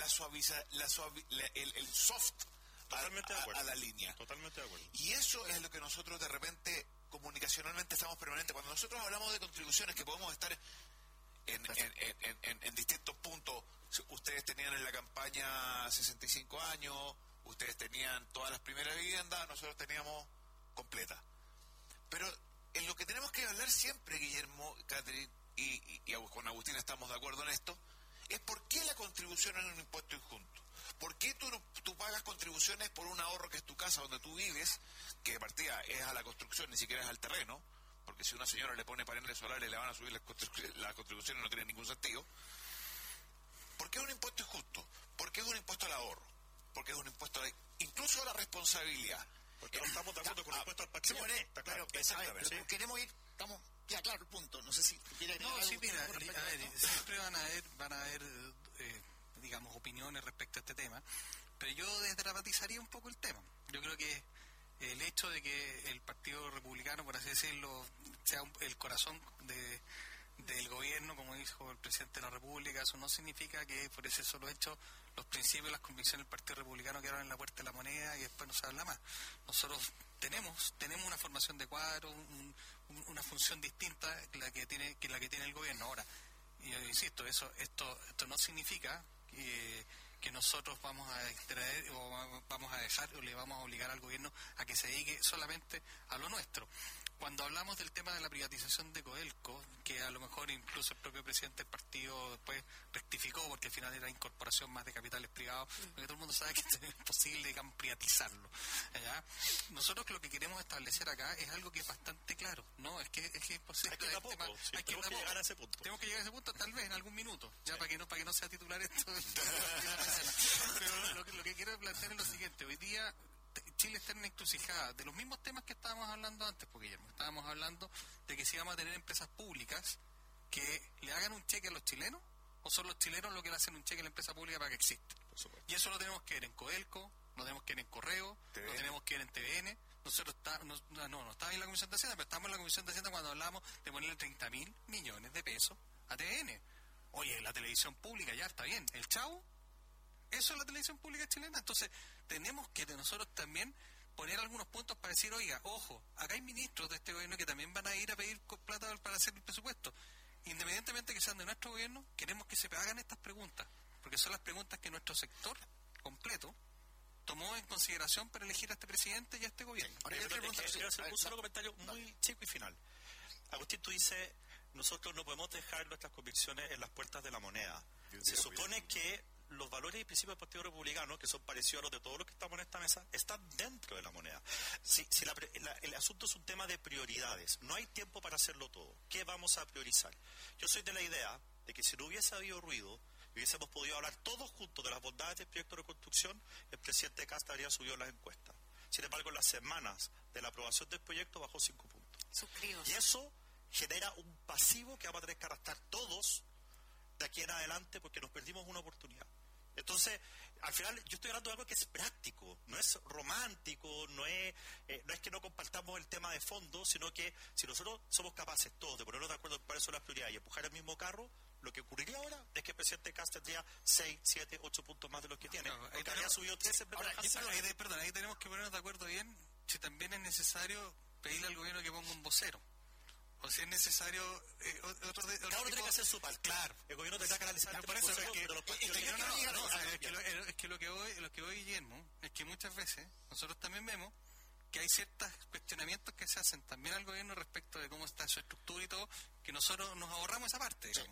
Speaker 8: el soft
Speaker 7: Totalmente de acuerdo.
Speaker 8: a la línea.
Speaker 7: Totalmente de acuerdo.
Speaker 8: Y eso es lo que nosotros de repente comunicacionalmente estamos permanentes. Cuando nosotros hablamos de contribuciones que podemos estar en distintos puntos, ustedes tenían en la campaña 65 años, ustedes tenían todas las primeras viviendas, nosotros teníamos completa. Pero en lo que tenemos que hablar siempre, Guillermo, Catherine y con Agustín estamos de acuerdo en esto, es por qué la contribución es un impuesto injusto. ¿Por qué tú pagas contribuciones por un ahorro que es tu casa donde tú vives, que de partida es a la construcción, ni siquiera es al terreno? Porque si una señora le pone paneles solares le van a subir las contribuciones, no tiene ningún sentido. ¿Por qué es un impuesto injusto? Porque es un impuesto al ahorro. Porque es un impuesto incluso a la responsabilidad.
Speaker 7: Porque no estamos de acuerdo con el impuesto al patrimonio.
Speaker 8: Está claro, exactamente.
Speaker 4: Pero queremos ir, estamos ya claro el punto. No sé si quieres
Speaker 6: No, sí, mira, a ver, siempre van a haber digamos, opiniones respecto a este tema, pero yo desdramatizaría un poco el tema. Yo creo que el hecho de que el Partido Republicano, por así decirlo, sea el corazón del gobierno, como dijo el presidente de la República. Eso no significa que por ese solo hecho los principios y las convicciones del Partido Republicano quedaron en la puerta de la moneda y después no se habla más. Nosotros tenemos una formación de cuadros, una función distinta que la que tiene el gobierno. Ahora, y yo insisto, esto no significa que nosotros vamos a extraer o vamos a dejar o le vamos a obligar al gobierno a que se dedique solamente a lo nuestro. Cuando hablamos del tema de la privatización de Codelco, que a lo mejor incluso el propio presidente del partido después rectificó, porque al final era incorporación más de capitales privados, porque todo el mundo sabe que es imposible, digamos, privatizarlo. ¿Ya? Nosotros lo que queremos establecer acá es algo que es bastante claro, ¿no? Es que es imposible.
Speaker 7: Hay que tenemos que llegar a ese punto.
Speaker 6: Tenemos que llegar a ese punto tal vez en algún minuto, ya sí. para que no sea titular esto. Pero lo que quiero plantear es lo siguiente. Hoy día Chile está en una encrucijada de los mismos temas que estábamos hablando antes, porque Guillermo, estábamos hablando de que si vamos a tener empresas públicas que le hagan un cheque a los chilenos, o son los chilenos los que le hacen un cheque a la empresa pública para que exista. Y eso lo tenemos que ver en Codelco, lo tenemos que ver en Correo, lo tenemos que ver en TVN. Nosotros no estamos en la Comisión de Hacienda, pero estamos en la Comisión de Hacienda cuando hablamos de ponerle 30.000 millones de pesos a TVN. Oye, la televisión pública ya está bien, el Chavo, eso es la televisión pública chilena. Entonces tenemos que nosotros también poner algunos puntos para decir, oiga, ojo, acá hay ministros de este gobierno que también van a ir a pedir plata para hacer el presupuesto. Independientemente que sean de nuestro gobierno, queremos que se hagan estas preguntas, porque son las preguntas que nuestro sector completo tomó en consideración para elegir a este presidente y a este gobierno.
Speaker 7: Ahora, quiero hacer un solo comentario muy chico y final. Agustín, tú dices, nosotros no podemos dejar nuestras convicciones en las puertas de la moneda. Se supone que los valores y principios del Partido Republicano, que son parecidos a los de todos los que estamos en esta mesa, están dentro de la moneda. Si el asunto es un tema de prioridades, no hay tiempo para hacerlo todo. ¿Qué vamos a priorizar? Yo soy de la idea de que si no hubiese habido ruido y hubiésemos podido hablar todos juntos de las bondades del proyecto de reconstrucción, el presidente Kast habría subido las encuestas. Sin embargo, en las semanas de la aprobación del proyecto bajó 5 puntos. Y eso genera un pasivo que vamos a tener que arrastrar todos de aquí en adelante, porque nos perdimos una oportunidad. Entonces, al final, yo estoy hablando de algo que es práctico, no es romántico, no es que no compartamos el tema de fondo, sino que si nosotros somos capaces todos de ponernos de acuerdo en cuáles son las prioridades y empujar el mismo carro, lo que ocurriría ahora es que el presidente Kast tendría 6, 7, 8 puntos más de los que tiene, porque habría subido 13 en vez de
Speaker 6: ahí tenemos que ponernos de acuerdo bien si también es necesario pedirle al gobierno que ponga un vocero. O si es necesario
Speaker 7: cada uno tiene que hacer su parte. Claro, el gobierno tendrá que analizar el tema de los partidos.
Speaker 6: Es que lo que voy, Guillermo, es que muchas veces nosotros también vemos que hay ciertos cuestionamientos que se hacen también al gobierno respecto de cómo está su estructura y todo, que nosotros nos ahorramos esa parte.
Speaker 4: Aquí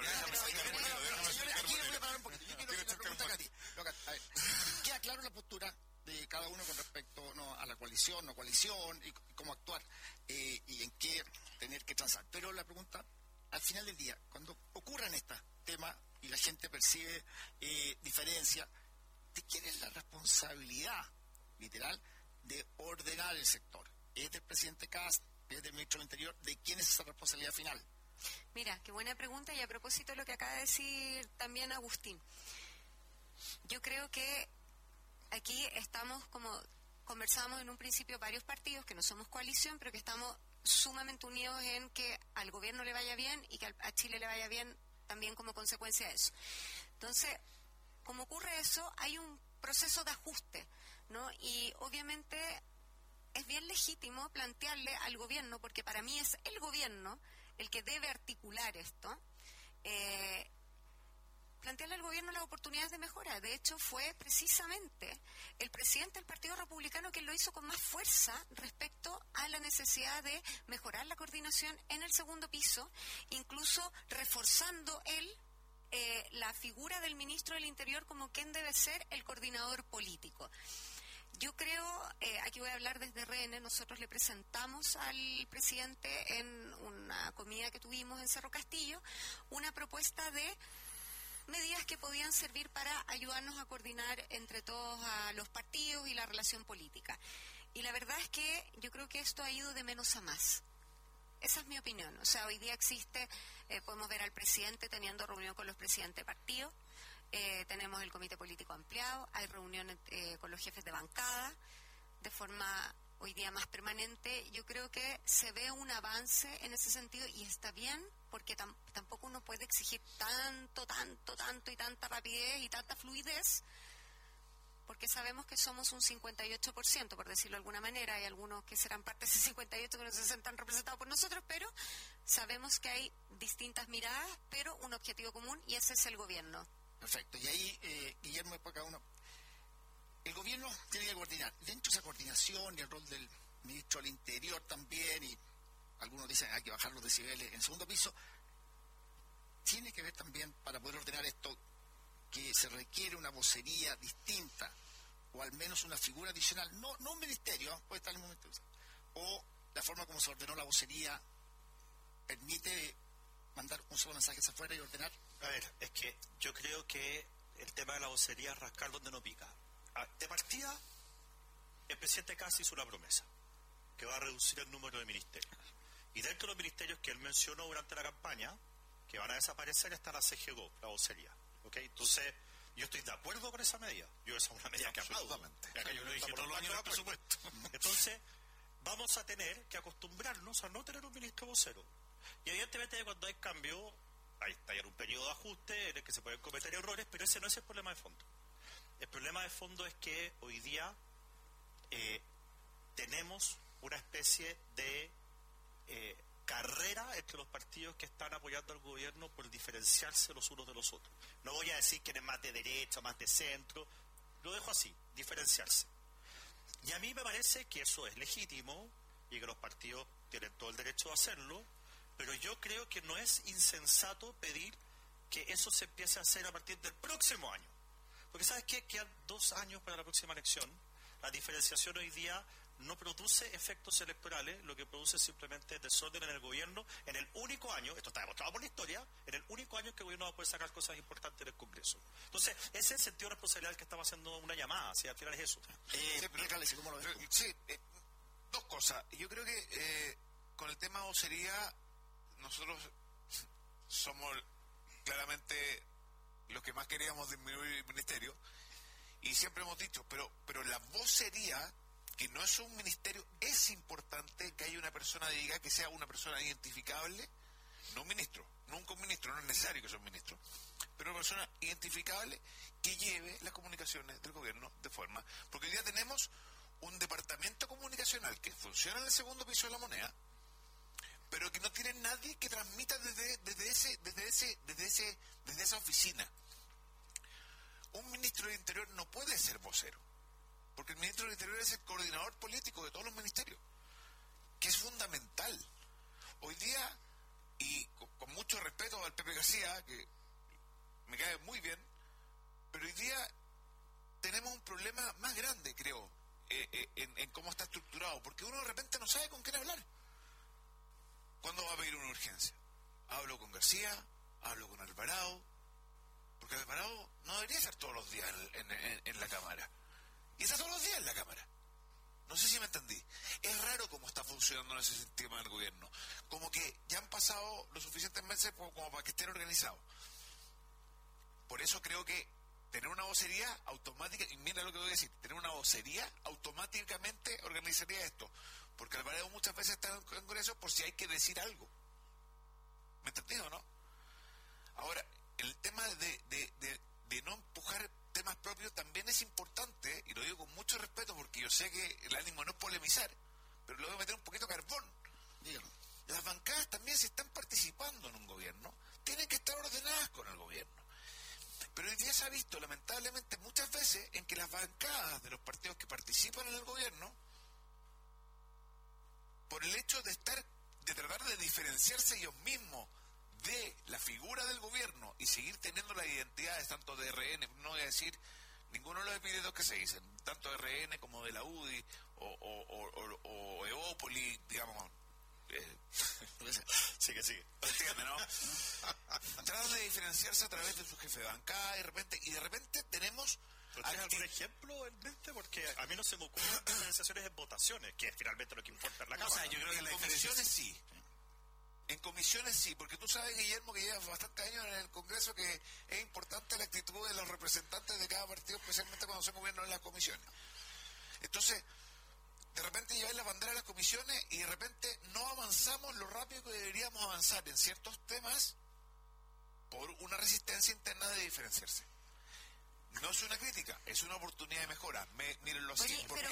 Speaker 4: voy a parar un poquito. Yo quiero hacer una pregunta a Katy. Queda claro la postura de cada uno con respecto a la coalición, no coalición, y cómo actuar, y en qué tener que transar. Pero la pregunta, al final del día, cuando ocurran estos temas y la gente percibe diferencia, ¿de quién es la responsabilidad, literal, de ordenar el sector? ¿Es del presidente Kast? ¿Es del ministro del Interior? ¿De quién es esa responsabilidad final?
Speaker 5: Mira, qué buena pregunta, y a propósito de lo que acaba de decir también Agustín. Yo creo que aquí estamos, como conversábamos en un principio, varios partidos que no somos coalición, pero que estamos sumamente unidos en que al gobierno le vaya bien y que a Chile le vaya bien también como consecuencia de eso. Entonces, como ocurre eso, hay un proceso de ajuste, ¿no? Y obviamente es bien legítimo plantearle al gobierno, porque para mí es el gobierno el que debe articular esto, plantearle al gobierno las oportunidades de mejora. De hecho, fue precisamente el presidente del Partido Republicano quien lo hizo con más fuerza respecto a la necesidad de mejorar la coordinación en el segundo piso, incluso reforzando él la figura del ministro del Interior como quien debe ser el coordinador político. Yo creo, aquí voy a hablar desde RN, nosotros le presentamos al presidente en una comida que tuvimos en Cerro Castillo una propuesta de medidas que podían servir para ayudarnos a coordinar entre todos a los partidos y la relación política. Y la verdad es que yo creo que esto ha ido de menos a más. Esa es mi opinión. O sea, hoy día existe, podemos ver al presidente teniendo reunión con los presidentes de partido, tenemos el comité político ampliado, hay reuniones con los jefes de bancada de forma hoy día más permanente, yo creo que se ve un avance en ese sentido y está bien, porque tampoco uno puede exigir tanto y tanta rapidez y tanta fluidez, porque sabemos que somos un 58%, por decirlo de alguna manera. Hay algunos que serán parte de ese 58 que no se sientan representados por nosotros, pero sabemos que hay distintas miradas, pero un objetivo común, y ese es el gobierno.
Speaker 4: Perfecto. Y ahí, Guillermo, para cada uno. El gobierno tiene que coordinar. Dentro de esa coordinación y el rol del ministro del Interior también, y algunos dicen hay que bajar los decibeles en el segundo piso, tiene que ver también, para poder ordenar esto, que se requiere una vocería distinta, o al menos una figura adicional, no un ministerio, puede estar en el momento, o la forma como se ordenó la vocería permite mandar un solo mensaje hacia afuera y ordenar.
Speaker 7: A ver, es que yo creo que el tema de la vocería es rascar donde no pica. De partida, el presidente Kast hizo una promesa, que va a reducir el número de ministerios. Y dentro de los ministerios que él mencionó durante la campaña, que van a desaparecer, está la CGO, la vocería. ¿Okay? Entonces, yo estoy de acuerdo con esa medida. Esa es una medida que aplaudo. Yo lo dije todos los años en el presupuesto. Entonces, vamos a tener que acostumbrarnos a no tener un ministro vocero. Y evidentemente cuando hay cambio, hay un periodo de ajuste en el que se pueden cometer errores, pero ese no es el problema de fondo. El problema de fondo es que hoy día tenemos una especie de carrera entre los partidos que están apoyando al gobierno por diferenciarse los unos de los otros. No voy a decir quién es más de derecha, más de centro, lo dejo así, diferenciarse. Y a mí me parece que eso es legítimo y que los partidos tienen todo el derecho de hacerlo, pero yo creo que no es insensato pedir que eso se empiece a hacer a partir del próximo año. Porque ¿sabes qué? Quedan 2 años para la próxima elección. La diferenciación hoy día no produce efectos electorales, lo que produce simplemente desorden en el gobierno en el único año, esto está demostrado por la historia, en el único año que el gobierno va a poder sacar cosas importantes del Congreso. Entonces, ese es el sentido de responsabilidad al que estamos haciendo una llamada, ¿sí? Al final es eso.
Speaker 4: ¿Cómo lo ves?
Speaker 8: Sí, 2 cosas. Yo creo que con el tema vocería, nosotros somos claramente los que más queríamos disminuir el ministerio, y siempre hemos dicho, pero la vocería, que no es un ministerio, es importante que haya una persona diga que sea una persona identificable, no un ministro, nunca un ministro, no es necesario que sea un ministro, pero una persona identificable que lleve las comunicaciones del gobierno de forma, porque hoy día tenemos un departamento comunicacional que funciona en el segundo piso de la moneda, pero que no tiene nadie que transmita desde esa oficina. Un ministro del Interior no puede ser vocero, porque el ministro del Interior es el coordinador político de todos los ministerios, que es fundamental. Hoy día, y con mucho respeto al Pepe García, que me cae muy bien, pero hoy día tenemos un problema más grande, creo, en cómo está estructurado, porque uno de repente no sabe con quién hablar. ¿Cuándo va a pedir una urgencia? Hablo con García, hablo con Alvarado, porque Alvarado no debería estar todos los días en la Cámara. Y está todos los días en la Cámara. No sé si me entendí. Es raro cómo está funcionando en ese sistema del gobierno. Como que ya han pasado los suficientes meses como para que estén organizados. Por eso creo que tener una vocería automática, y mira lo que voy a decir, tener una vocería automáticamente organizaría esto. Porque Alvarado muchas veces está en el Congreso por si hay que decir algo. ¿Me entendí o no? Ahora, el tema de no empujar temas propios también es importante, y lo digo con mucho respeto porque yo sé que el ánimo no es polemizar, pero le voy a meter un poquito de carbón. Dígalo. Las bancadas también, si están participando en un gobierno, tienen que estar ordenadas con el gobierno. Pero hoy día se ha visto, lamentablemente, muchas veces en que las bancadas de los partidos que participan en el gobierno, por el hecho de tratar de diferenciarse ellos mismos de la figura del gobierno y seguir teniendo las identidades tanto de RN, no voy a decir ninguno de los epítetos que se dicen, tanto de RN como de la UDI o Eópolis, digamos.
Speaker 7: Sí que sí.
Speaker 8: ¿Entiendes, no? Tratan de diferenciarse a través de su jefe de bancada y de repente tenemos...
Speaker 7: ¿Tienes algún ejemplo en mente? Porque a mí no se me ocurren diferenciaciones en votaciones, que es finalmente lo que importa en la Cámara.
Speaker 8: O sea, yo creo que en comisiones sí. En comisiones sí, porque tú sabes, Guillermo, que llevas bastantes años en el Congreso, que es importante la actitud de los representantes de cada partido, especialmente cuando se gobiernan en las comisiones. Entonces, de repente lleváis la bandera a las comisiones y de repente no avanzamos lo rápido que deberíamos avanzar en ciertos temas por una resistencia interna de diferenciarse. No es una crítica, es una oportunidad de mejora. Mírenlo así.
Speaker 5: Oye, pero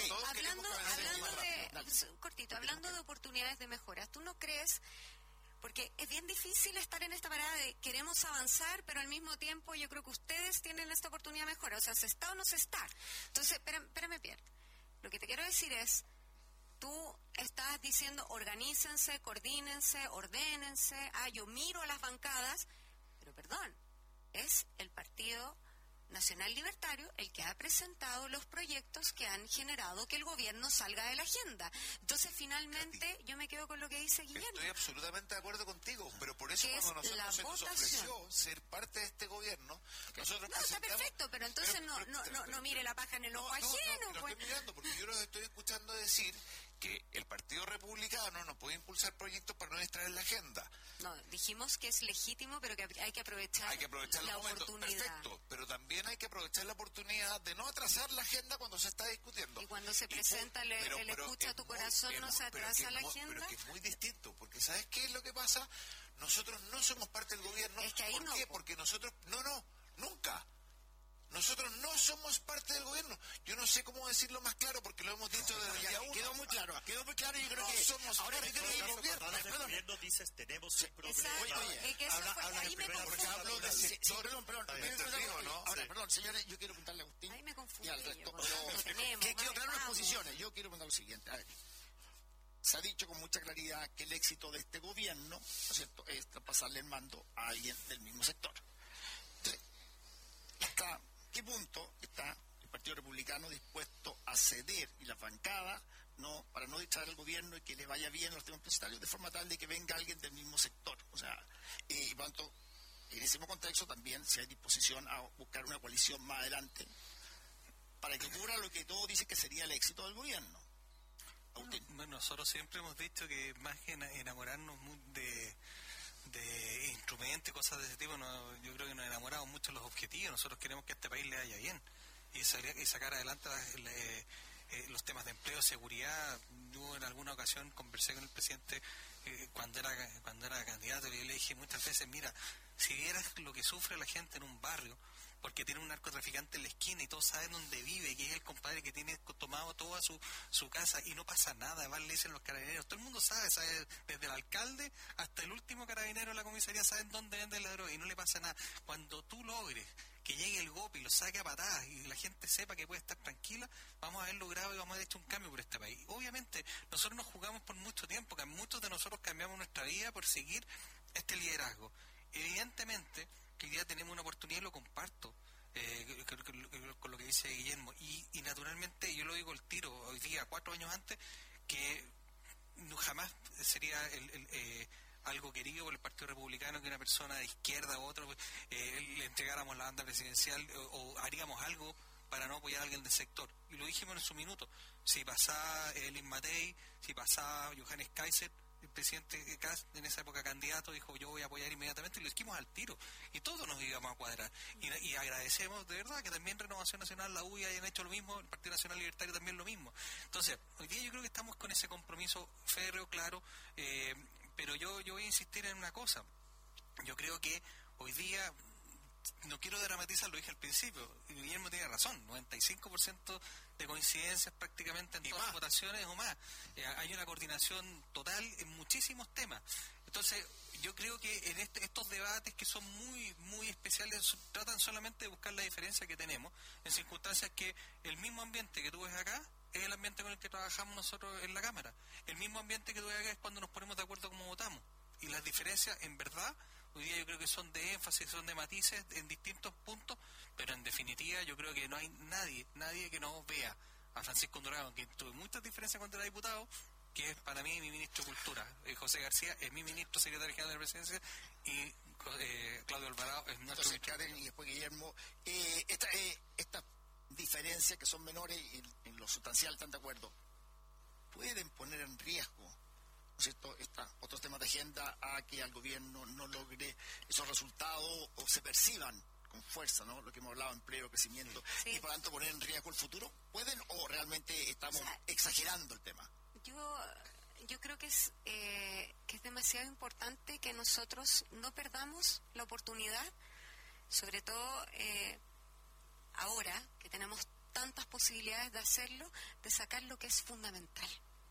Speaker 5: hablando de oportunidades de mejora, ¿tú no crees? Porque es bien difícil estar en esta parada de queremos avanzar, pero al mismo tiempo yo creo que ustedes tienen esta oportunidad de mejora. O sea, ¿se está o no se está? Entonces, espérame, Pierre. Lo que te quiero decir es, tú estás diciendo organícense, coordínense, ordénense. Yo miro a las bancadas, pero perdón, es el Partido Nacional Libertario el que ha presentado los proyectos que han generado que el gobierno salga de la agenda. Entonces, finalmente, yo me quedo con lo que dice Guillermo.
Speaker 8: Estoy absolutamente de acuerdo contigo, pero por eso cuando nosotros se nos ofreció ser parte de este gobierno, nosotros
Speaker 5: está perfecto, pero entonces no mire la paja en el ojo ajeno.
Speaker 8: Lo estoy mirando, porque yo los estoy escuchando decir que el Partido Republicano no puede impulsar proyectos para no distraer la agenda.
Speaker 5: No, dijimos que es legítimo, pero que hay que aprovechar la oportunidad.
Speaker 8: Perfecto, pero también hay que aprovechar la oportunidad de no atrasar la agenda cuando se está discutiendo.
Speaker 5: Y cuando se presenta el escucha a tu corazón, no se atrasa la agenda.
Speaker 8: Pero que es muy distinto, porque ¿sabes qué es lo que pasa? Nosotros no somos parte del gobierno.
Speaker 5: Es que ahí
Speaker 8: ¿Por qué? Porque nosotros... nunca. Nosotros no somos parte del gobierno. Yo no sé cómo decirlo más claro porque lo hemos dicho desde el día uno.
Speaker 4: Quedó muy claro y yo creo que
Speaker 8: somos
Speaker 4: ahora
Speaker 8: parte del gobierno.
Speaker 7: El gobierno dices tenemos un problema.
Speaker 5: Ahí me confundí.
Speaker 4: Hablo de perdón, señores, yo quiero preguntarle a Agustín
Speaker 5: ahí me confundí
Speaker 4: y al resto.
Speaker 5: Que
Speaker 4: quiero aclarar unas posiciones. Yo quiero preguntar lo siguiente. A ver, se ha dicho con mucha claridad que el éxito de este gobierno, ¿no es cierto?, es traspasarle el mando a alguien del mismo sector. Entonces, ¿hasta qué punto está el Partido Republicano dispuesto a ceder y la bancada para no distraer al gobierno y que le vaya bien a los temas prioritarios, de forma tal de que venga alguien del mismo sector? O sea, y por tanto, en ese mismo contexto también si hay disposición a buscar una coalición más adelante para que ocurra lo que todos dicen que sería el éxito del gobierno.
Speaker 6: Bueno, nosotros siempre hemos dicho que más que enamorarnos de instrumentos y cosas de ese tipo, yo creo que nos enamoramos mucho de los objetivos. Nosotros queremos que a este país le vaya bien y sacar adelante los temas de empleo, seguridad. Yo en alguna ocasión conversé con el presidente cuando era candidato y le dije muchas veces, mira, si vieras lo que sufre la gente en un barrio porque tiene un narcotraficante en la esquina y todos saben dónde vive, que es el compadre que tiene tomado toda su casa y no pasa nada, le dicen los carabineros, todo el mundo sabe, desde el alcalde hasta el último carabinero de la comisaría saben dónde venden la droga y no le pasa nada. Cuando tú logres que llegue el GOP y lo saque a patadas y la gente sepa que puede estar tranquila, vamos a haber logrado y vamos a haber hecho un cambio por este país. Obviamente, nosotros nos jugamos por mucho tiempo, que muchos de nosotros cambiamos nuestra vida por seguir este liderazgo. Evidentemente, que hoy día tenemos una oportunidad y lo comparto con lo que dice Guillermo. Y naturalmente, yo lo digo el tiro, hoy día, 4 años antes, que jamás sería algo querido por el Partido Republicano que una persona de izquierda u otro le entregáramos la banda presidencial o haríamos algo para no apoyar a alguien del sector. Y lo dijimos en su minuto. Si pasaba Elin Matei, si pasaba Johannes Kaiser, el presidente Kast, en esa época candidato, dijo yo voy a apoyar inmediatamente y lo dijimos al tiro. Y todos nos íbamos a cuadrar. Y agradecemos de verdad que también Renovación Nacional, la UIA hayan hecho lo mismo, el Partido Nacional Libertario también lo mismo. Entonces, hoy día yo creo que estamos con ese compromiso férreo, claro, pero yo voy a insistir en una cosa. Yo creo que hoy día, no quiero dramatizar, lo dije al principio, y Guillermo tiene razón, 95% de coincidencias prácticamente en todas las votaciones o más. Hay una coordinación total en muchísimos temas. Entonces, yo creo que en estos debates que son muy, muy especiales, tratan solamente de buscar la diferencia que tenemos, en circunstancias que el mismo ambiente que tú ves acá es el ambiente con el que trabajamos nosotros en la Cámara. El mismo ambiente que tú ves acá es cuando nos ponemos de acuerdo cómo votamos. Y las diferencias, en verdad, hoy día yo creo que son de énfasis, son de matices en distintos puntos, pero en definitiva yo creo que no hay nadie que no vea a Francisco Undurraga, que tuve muchas diferencias cuando era diputado, que es para mí mi ministro de Cultura. José García es mi ministro secretario general de la Presidencia y Claudio Alvarado es nuestro ministro.
Speaker 4: Y después Guillermo, estas diferencias que son menores y en lo sustancial están de acuerdo, pueden poner en riesgo, ¿no es cierto?, otros temas de agenda a que al gobierno no logre esos resultados o se perciban con fuerza, ¿no? Lo que hemos hablado, empleo, crecimiento,
Speaker 5: Sí.
Speaker 4: y por lo tanto poner en riesgo el futuro. ¿Pueden o realmente estamos exagerando el tema?
Speaker 5: Yo creo que es demasiado importante que nosotros no perdamos la oportunidad, sobre todo ahora que tenemos tantas posibilidades de hacerlo, de sacar lo que es fundamental.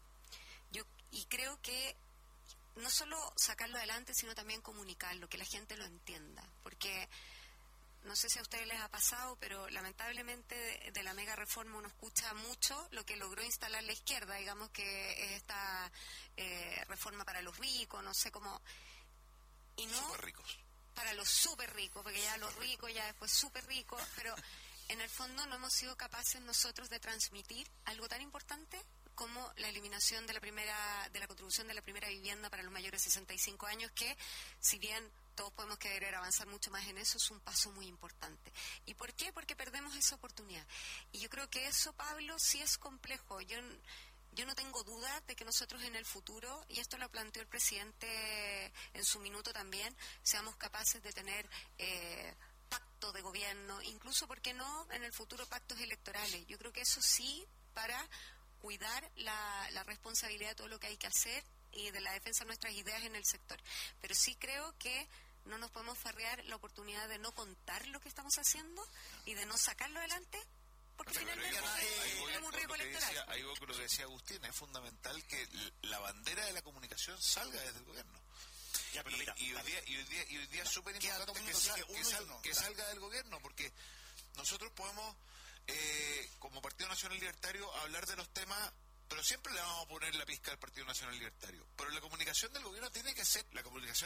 Speaker 5: Y creo que no solo sacarlo adelante, sino también comunicarlo, que la gente lo entienda, porque no sé si a ustedes les ha pasado, pero lamentablemente de la mega reforma uno escucha mucho lo que logró instalar la izquierda, digamos que es esta reforma para los ricos, no sé cómo, y no
Speaker 8: Súper ricos.
Speaker 5: para los súper ricos, porque ya los ricos, ya después súper ricos, pero en el fondo no hemos sido capaces nosotros de transmitir algo tan importante como la eliminación de la contribución de la primera vivienda para los mayores de 65 años, que si bien todos podemos querer avanzar mucho más en eso, es un paso muy importante. ¿Y por qué? Porque perdemos esa oportunidad. Y yo creo que eso, Pablo, sí es complejo. Yo no tengo duda de que nosotros en el futuro, y esto lo planteó el presidente en su minuto también, seamos capaces de tener pacto de gobierno, incluso, ¿por qué no?, en el futuro pactos electorales. Yo creo que eso sí, para cuidar la responsabilidad de todo lo que hay que hacer y de la defensa de nuestras ideas en el sector. Pero sí creo que no nos podemos farrear la oportunidad de no contar lo que estamos haciendo y de no sacarlo adelante, porque finalmente tenemos un riesgo electoral.
Speaker 8: Ahí vos con lo que decía Agustín, es fundamental que la bandera de la comunicación salga desde el gobierno.
Speaker 7: Ya, pero mira,
Speaker 8: Y hoy día es súper importante que salga del gobierno, porque nosotros podemos, como Partido Nacional Libertario, hablar de los temas, pero siempre le vamos a poner la pizca al Partido Nacional Libertario. Pero la comunicación del gobierno tiene que ser la comunicación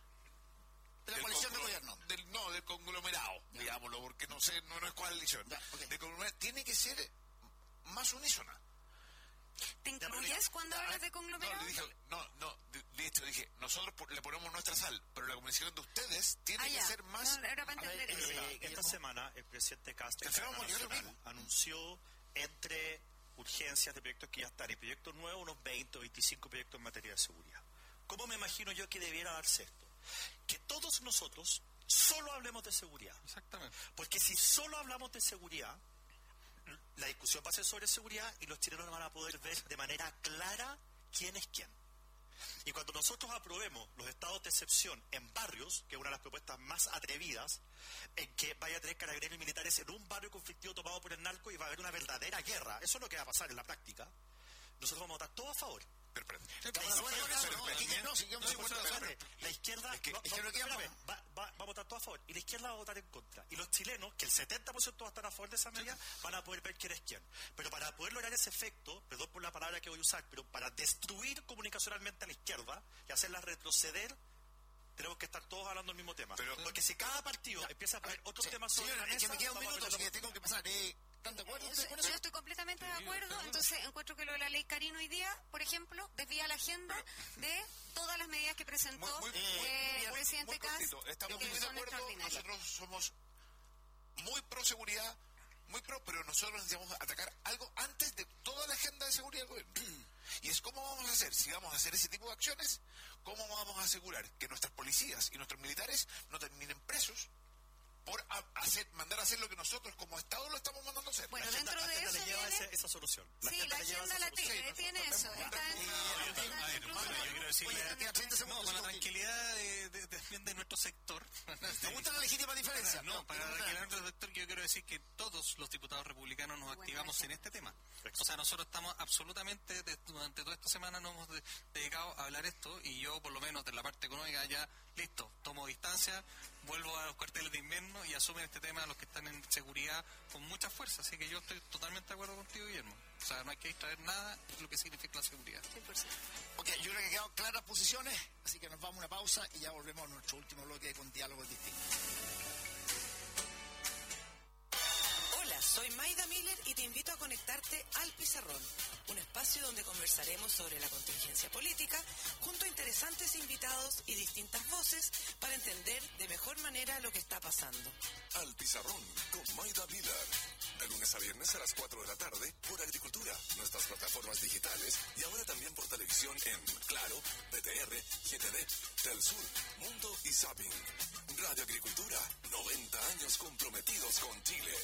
Speaker 4: De la coalición de gobierno.
Speaker 8: Del conglomerado, digámoslo, porque no es coalición. Del conglomerado, tiene que ser más unísona.
Speaker 5: ¿Te incluyes cuando hablas de conglomerado?
Speaker 8: De hecho dije, nosotros le ponemos nuestra sal, pero la comunicación de ustedes tiene que ser más...
Speaker 5: No, era para entender eso.
Speaker 7: esta semana el presidente Castro anunció entre urgencias de proyectos que ya están y proyectos nuevos unos 20 o 25 proyectos en materia de seguridad. ¿Cómo me imagino yo que debiera darse esto? Que todos nosotros solo hablemos de seguridad.
Speaker 6: Exactamente.
Speaker 7: Porque si solo hablamos de seguridad, la discusión va a ser sobre seguridad y los chilenos van a poder ver de manera clara quién es quién. Y cuando nosotros aprobemos los estados de excepción en barrios, que es una de las propuestas más atrevidas, en que vaya a tener carabineros y militares en un barrio conflictivo tomado por el narco y va a haber una verdadera guerra, eso es lo que va a pasar en la práctica, nosotros vamos a votar todo a favor. La izquierda va a votar todo a favor y la izquierda va a votar en contra. Y los chilenos, que el 70% va a estar a favor de esa medida, van a poder ver quién es quién. Pero para poder lograr ese efecto, perdón por la palabra que voy a usar, pero para destruir comunicacionalmente a la izquierda y hacerla retroceder, tenemos que estar todos hablando del mismo tema. Porque si cada partido empieza a poner otros temas sobre la mesa,
Speaker 4: me queda un minuto, así que tengo que pasar. ¿Están de acuerdo ustedes con eso?
Speaker 5: Yo estoy completamente de acuerdo. Entonces encuentro que lo de la ley Carino hoy día, por ejemplo, desvía la agenda de todas las medidas que presentó el presidente Castro,
Speaker 8: Estamos
Speaker 5: que
Speaker 8: muy de
Speaker 5: son
Speaker 8: acuerdo.
Speaker 5: extraordinarias.
Speaker 8: Nosotros somos muy pro seguridad, pero nosotros necesitamos atacar algo antes de toda la agenda de seguridad del gobierno. Y es cómo vamos a hacer, si vamos a hacer ese tipo de acciones, cómo vamos a asegurar que nuestras policías y nuestros militares no terminen presos por mandar a hacer lo que nosotros como Estado lo estamos mandando a hacer.
Speaker 5: Bueno, dentro de eso
Speaker 7: lleva
Speaker 5: viene...
Speaker 7: esa solución.
Speaker 5: Sí, la agenda la tiene eso.
Speaker 6: Yo quiero decirle con la tranquilidad de nuestro sector.
Speaker 4: ¿Te gusta la legítima diferencia?
Speaker 6: Para tranquilizar nuestro sector, yo quiero decir que todos los diputados republicanos nos activamos en este tema. O sea, nosotros estamos absolutamente, durante toda esta semana nos hemos dedicado a hablar esto, y yo, por lo menos de la parte económica, ya listo, tomo distancia, vuelvo a los cuarteles de invierno y asumen este tema los que están en seguridad con mucha fuerza. Así que yo estoy totalmente de acuerdo contigo, Guillermo. O sea, no hay que distraer nada de lo que significa la seguridad.
Speaker 5: 100%.
Speaker 4: Ok, yo creo que quedaron claras posiciones, así que nos vamos a una pausa y ya volvemos a nuestro último bloque con Diálogos Distintos.
Speaker 1: Hola, soy Soy Maida Miller y te invito a conectarte al Pizarrón, un espacio donde conversaremos sobre la contingencia política junto a interesantes invitados y distintas voces para entender de mejor manera lo que está pasando.
Speaker 2: Al Pizarrón con Maida Miller. De lunes a viernes a las 4 de la tarde por Agricultura, nuestras plataformas digitales y ahora también por televisión en Claro, BTR, GTD, Telsur, Mundo y Zapping. Radio Agricultura, 90 años comprometidos con Chile.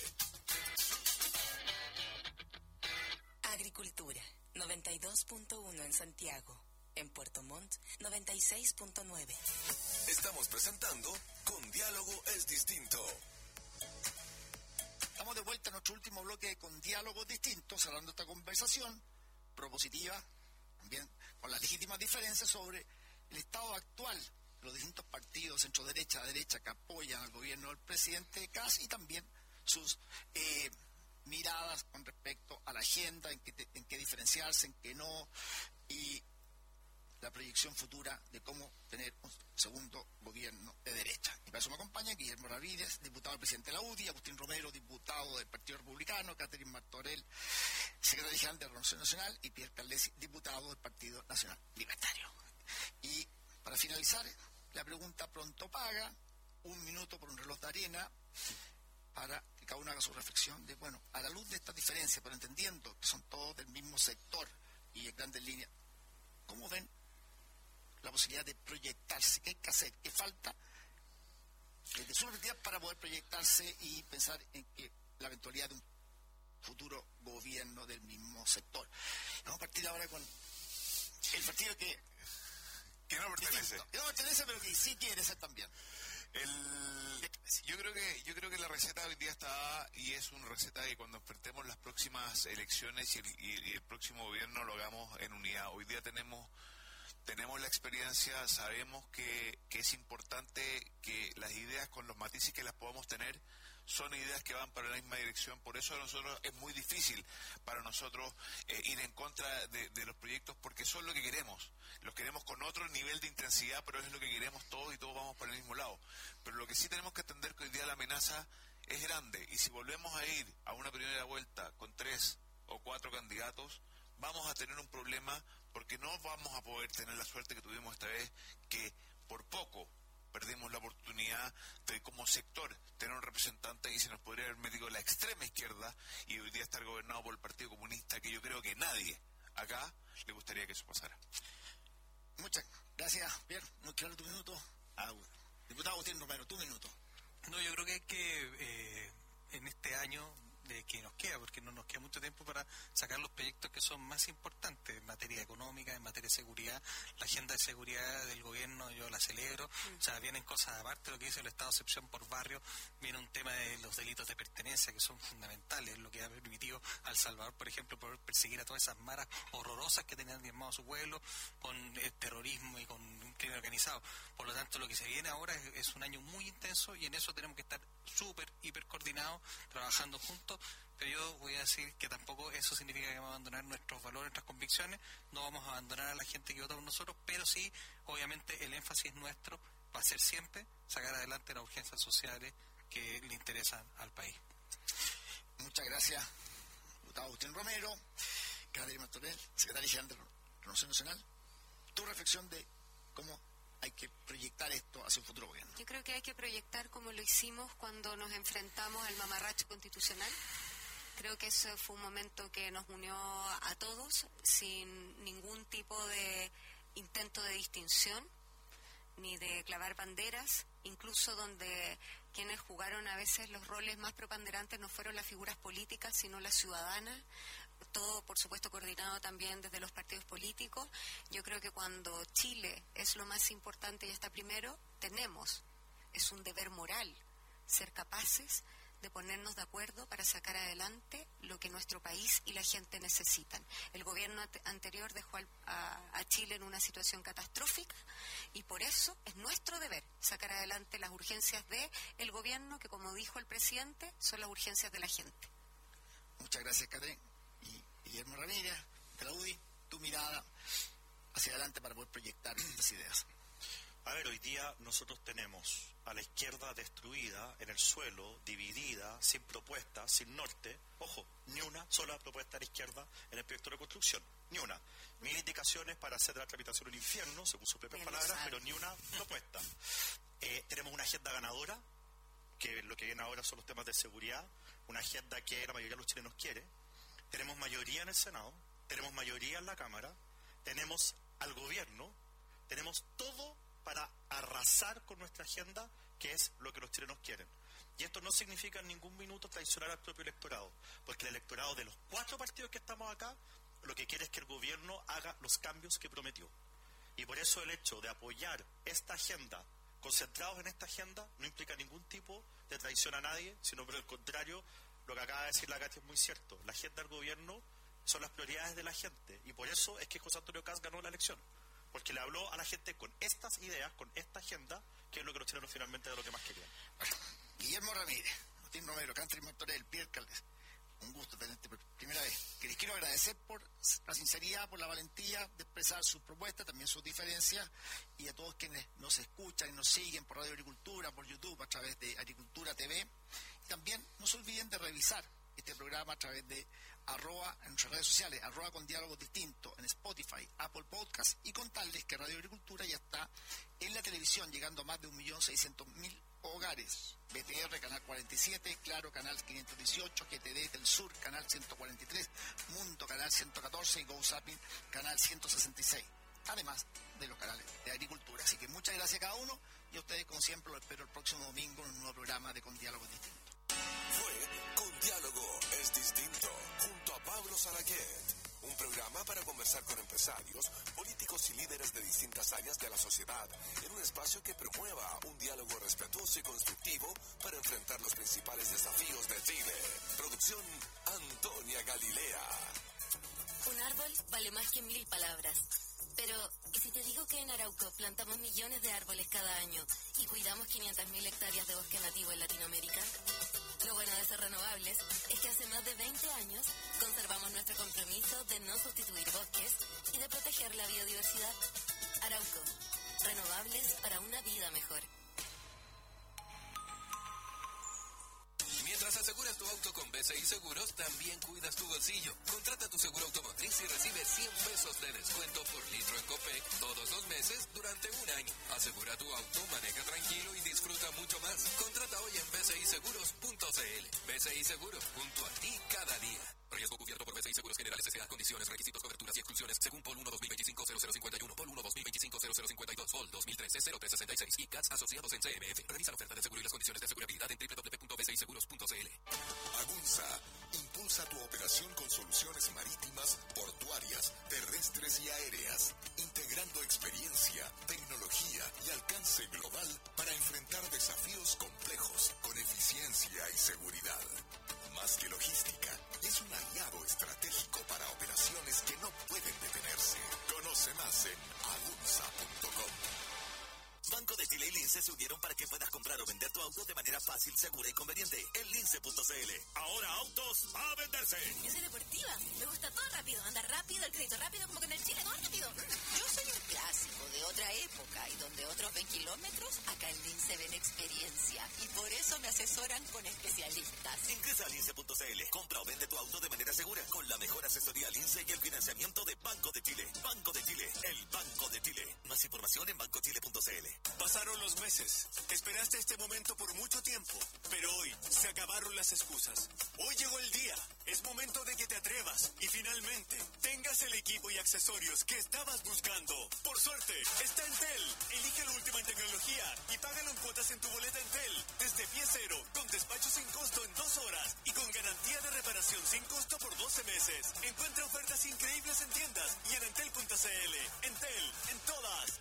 Speaker 1: Agricultura, 92.1 en Santiago. En Puerto Montt, 96.9.
Speaker 2: Estamos presentando Con Diálogo es Distinto.
Speaker 4: Estamos de vuelta en nuestro último bloque con Diálogos Distintos, cerrando esta conversación propositiva, también con las legítimas diferencias sobre el estado actual de los distintos partidos, centro-derecha, derecha, que apoyan al gobierno del presidente Kast y también sus miradas con respecto a la agenda, en qué diferenciarse, en qué no, y la proyección futura de cómo tener un segundo gobierno de derecha. Y para eso me acompaña Guillermo Ramírez, diputado del presidente de la UDI, Agustín Romero, diputado del Partido Republicano, Catherine Martorell, secretaria general de Renovación Nacional, y Pierre Carlesi, diputado del Partido Nacional Libertario. Y para finalizar, la pregunta pronto paga, 1 minuto por un reloj de arena, para que cada uno haga su reflexión de, bueno, a la luz de estas diferencias, pero entendiendo que son todos del mismo sector y en grandes líneas, ¿cómo ven la posibilidad de proyectarse? ¿Qué hay que hacer? ¿Qué falta desde su perspectiva para poder proyectarse y pensar en que la eventualidad de un futuro gobierno del mismo sector? Vamos a partir ahora con el partido que
Speaker 8: no pertenece.
Speaker 4: Que no pertenece, pero que sí quiere ser también.
Speaker 8: Yo creo que la receta hoy día está, y es una receta que cuando enfrentemos las próximas elecciones y el próximo gobierno lo hagamos en unidad. Hoy día tenemos la experiencia, sabemos que es importante que las ideas con los matices que las podamos tener son ideas que van para la misma dirección. Por eso a nosotros es muy difícil para nosotros ir en contra de los proyectos, porque son lo que queremos. Los queremos con otro nivel de intensidad, pero es lo que queremos todos y todos vamos para el mismo lado. Pero lo que sí tenemos que entender que hoy día la amenaza es grande, y si volvemos a ir a una primera vuelta con 3 o 4 candidatos, vamos a tener un problema, porque no vamos a poder tener la suerte que tuvimos esta vez, que por poco perdimos la oportunidad de, como sector, tener un representante y se nos podría haber metido la extrema izquierda y hoy día estar gobernado por el Partido Comunista, que yo creo que nadie acá le gustaría que eso pasara.
Speaker 4: Muchas gracias, Pierre. Muy claro tu minuto. Diputado Agustín Romero, tu minuto.
Speaker 6: No, yo creo que hay que, en este año que nos queda, porque no nos queda mucho tiempo para sacar los proyectos que son más importantes en materia económica, en materia de seguridad. La agenda de seguridad del gobierno yo la celebro. O sea, vienen cosas aparte de lo que dice el estado de excepción por barrio, viene un tema de los delitos de pertenencia que son fundamentales, lo que ha permitido a El Salvador, por ejemplo, poder perseguir a todas esas maras horrorosas que tenían diezmado a su pueblo con el terrorismo y con un crimen organizado. Por lo tanto, lo que se viene ahora es un año muy intenso, y en eso tenemos que estar súper, hiper coordinados, trabajando juntos. Pero yo voy a decir que tampoco eso significa que vamos a abandonar nuestros valores, nuestras convicciones. No vamos a abandonar a la gente que vota por nosotros, pero sí, obviamente, el énfasis nuestro va a ser siempre sacar adelante las urgencias sociales que le interesan al país.
Speaker 4: Muchas gracias, diputado Agustín Romero, Catherine Martorell, secretaria general de Renovación Nacional. Tu reflexión de cómo hay que proyectar esto hacia un futuro gobierno.
Speaker 5: Yo creo que hay que proyectar como lo hicimos cuando nos enfrentamos al mamarracho constitucional. Creo que ese fue un momento que nos unió a todos sin ningún tipo de intento de distinción ni de clavar banderas, incluso donde quienes jugaron a veces los roles más preponderantes no fueron las figuras políticas, sino las ciudadanas. Todo, por supuesto, coordinado también desde los partidos políticos. Yo creo que cuando Chile es lo más importante y está primero, es un deber moral ser capaces de ponernos de acuerdo para sacar adelante lo que nuestro país y la gente necesitan. El gobierno anterior dejó a Chile en una situación catastrófica, y por eso es nuestro deber sacar adelante las urgencias del gobierno, que, como dijo el presidente, son las urgencias de la gente.
Speaker 4: Muchas gracias, Catherine. Y Guillermo Ramírez, de la UDI, tu mirada hacia adelante para poder proyectar estas ideas.
Speaker 7: A ver, hoy día nosotros tenemos a la izquierda destruida, en el suelo, dividida, sin propuestas, sin norte. Ojo, ni una sola propuesta de la izquierda en el proyecto de reconstrucción, ni una. 1000 indicaciones para hacer de la tramitación un infierno, según sus propias palabras, pero ni una propuesta. Tenemos una agenda ganadora, que lo que viene ahora son los temas de seguridad, una agenda que la mayoría de los chilenos quiere. Tenemos mayoría en el Senado, tenemos mayoría en la Cámara, tenemos al gobierno, tenemos todo para arrasar con nuestra agenda, que es lo que los chilenos quieren. Y esto no significa en ningún minuto traicionar al propio electorado, porque el electorado de los 4 partidos que estamos acá, lo que quiere es que el gobierno haga los cambios que prometió. Y por eso el hecho de apoyar esta agenda, concentrados en esta agenda, no implica ningún tipo de traición a nadie, sino por el contrario, lo que acaba de decir la Katy es muy cierto. La agenda del gobierno son las prioridades de la gente, y por eso es que José Antonio Kast ganó la elección, porque le habló a la gente con estas ideas, con esta agenda, que es lo que los chilenos finalmente de lo que más querían.
Speaker 4: Guillermo Ramírez, Martín Romero, Country Martorell, Pierre Caldes, un gusto tenerte por primera vez. Que les quiero agradecer por la sinceridad, por la valentía de expresar sus propuestas, también sus diferencias, y a todos quienes nos escuchan y nos siguen por Radio Agricultura, por YouTube, a través de Agricultura TV. Y también no se olviden de revisar este programa a través de en nuestras redes sociales, con diálogos distintos, en Spotify, Apple Podcast, y contarles que Radio Agricultura ya está en la televisión, llegando a más de 1.600.000 hogares. BTR, Canal 47, Claro, Canal 518, GTD del Sur, Canal 143, Mundo, Canal 114 y GoZapping, Canal 166. Además de los canales de Agricultura. Así que muchas gracias a cada uno, y a ustedes, como siempre, los espero el próximo domingo en un nuevo programa de Con Diálogos Distintos.
Speaker 2: Fue Con Diálogo es Distinto, junto a Pablo Salaquet. Un programa para conversar con empresarios, políticos y líderes de distintas áreas de la sociedad, en un espacio que promueva un diálogo respetuoso y constructivo para enfrentar los principales desafíos de Chile. Producción Antonia Galilea.
Speaker 10: Un árbol vale más que 1000 palabras. Pero, ¿y si te digo que en Arauco plantamos millones de árboles cada año y cuidamos 500.000 hectáreas de bosque nativo en Latinoamérica? Lo bueno de ser renovables es que hace más de 20 años conservamos nuestro compromiso de no sustituir bosques y de proteger la biodiversidad. Arauco, renovables para una vida mejor.
Speaker 11: Mientras aseguras tu auto con BCI Seguros, también cuidas tu bolsillo. Contrata tu seguro automotriz y recibe 100 pesos de descuento por litro en Copec todos los meses durante un año. Asegura tu auto, maneja tranquilo y disfruta mucho más. Contrata hoy en bciseguros.cl. BCI Seguros, junto a ti cada día. Riesgo cubierto por BCI Seguros Generales S.A. Condiciones, requisitos, coberturas y exclusiones según Pol 1-2025-0051, Pol 1-2025-0052, Pol 2013-0366 y CATS asociados en CMF. Revisa la oferta de seguro y las condiciones de seguridad en www.bciseguros.cl.
Speaker 2: Agunza impulsa tu operación con soluciones marítimas, portuarias, terrestres y aéreas, integrando experiencia, tecnología y alcance global para enfrentar desafíos complejos con eficiencia y seguridad. Más que logística, es un aliado estratégico para operaciones que no pueden detenerse. Conoce más en agunza.com.
Speaker 12: Banco de Chile y Lince se unieron para que puedas comprar o vender tu auto de manera fácil, segura y conveniente en lince.cl. Ahora autos a venderse.
Speaker 10: Yo soy deportiva, me gusta todo rápido, andar rápido, el crédito rápido, como que en el Chile todo rápido.
Speaker 13: Yo soy un clásico de otra época y donde otros ven kilómetros, acá en Lince ven experiencia y por eso me asesoran con especialistas.
Speaker 12: Ingresa a lince.cl, compra o vende tu auto de manera segura con la mejor asesoría Lince y el financiamiento de Banco de Chile. Banco de Chile, el Banco de Chile. Más información en bancochile.cl.
Speaker 14: Pasaron los meses. Esperaste este momento por mucho tiempo, pero hoy se acabaron las excusas. Hoy llegó el día. Es momento de que te atrevas y finalmente tengas el equipo y accesorios que estabas buscando. Por suerte, está Entel. Elige lo último en tecnología y págalo en cuotas en tu boleta Entel. Desde pie cero, con despacho sin costo en 2 horas y con garantía de reparación sin costo por 12 meses. Encuentra ofertas increíbles en tiendas y en entel.cl. Entel, en todas.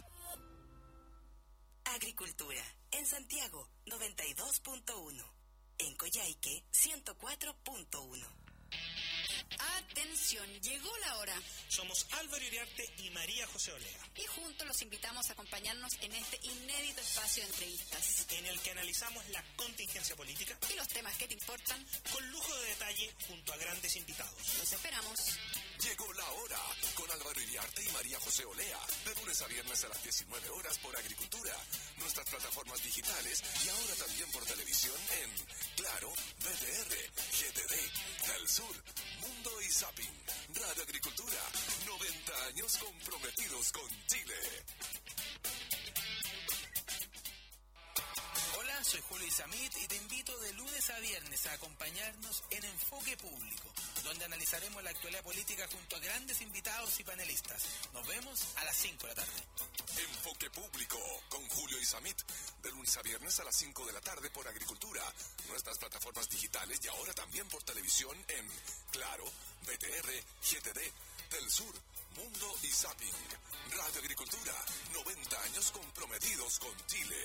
Speaker 15: Agricultura, en Santiago, 92.1. En Coyhaique, 104.1.
Speaker 16: Atención, llegó la hora.
Speaker 17: Somos Álvaro Iriarte y María José Olea.
Speaker 16: Y juntos los invitamos a acompañarnos en este inédito espacio de entrevistas,
Speaker 17: en el que analizamos la contingencia política
Speaker 16: y los temas que te importan,
Speaker 17: con lujo de detalle junto a grandes invitados.
Speaker 16: Los esperamos.
Speaker 2: Llegó la hora con Álvaro Iriarte y María José Olea, de lunes a viernes a las 19 horas por Agricultura, nuestras plataformas digitales y ahora también por televisión en Claro, BTR, Sur, Mundo y Zapping. Radio Agricultura, 90 años comprometidos con Chile.
Speaker 18: Hola, soy Julio Isamit y te invito de lunes a viernes a acompañarnos en Enfoque Público, donde analizaremos la actualidad política junto a grandes invitados y panelistas. Nos vemos a las 5 de la tarde.
Speaker 2: Enfoque Público con Julio Isamit, de lunes a viernes a las 5 de la tarde por Agricultura, nuestras plataformas digitales y ahora también por televisión en Claro, BTR, GTD, Telesur, Mundo y Zapping. Radio Agricultura, 90 años comprometidos con Chile.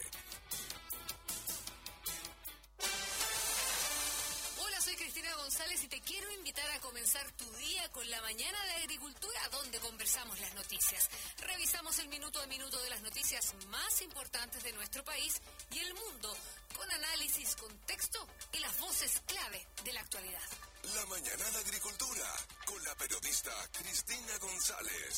Speaker 9: Hola, soy Cristina González y te quiero invitar a comenzar tu día con la mañana de Agricultura, donde conversamos las noticias. Revisamos el minuto a minuto de las noticias más importantes de nuestro país y el mundo, con análisis, contexto y las voces clave de la actualidad.
Speaker 2: La mañana de Agricultura, con la periodista Cristina González.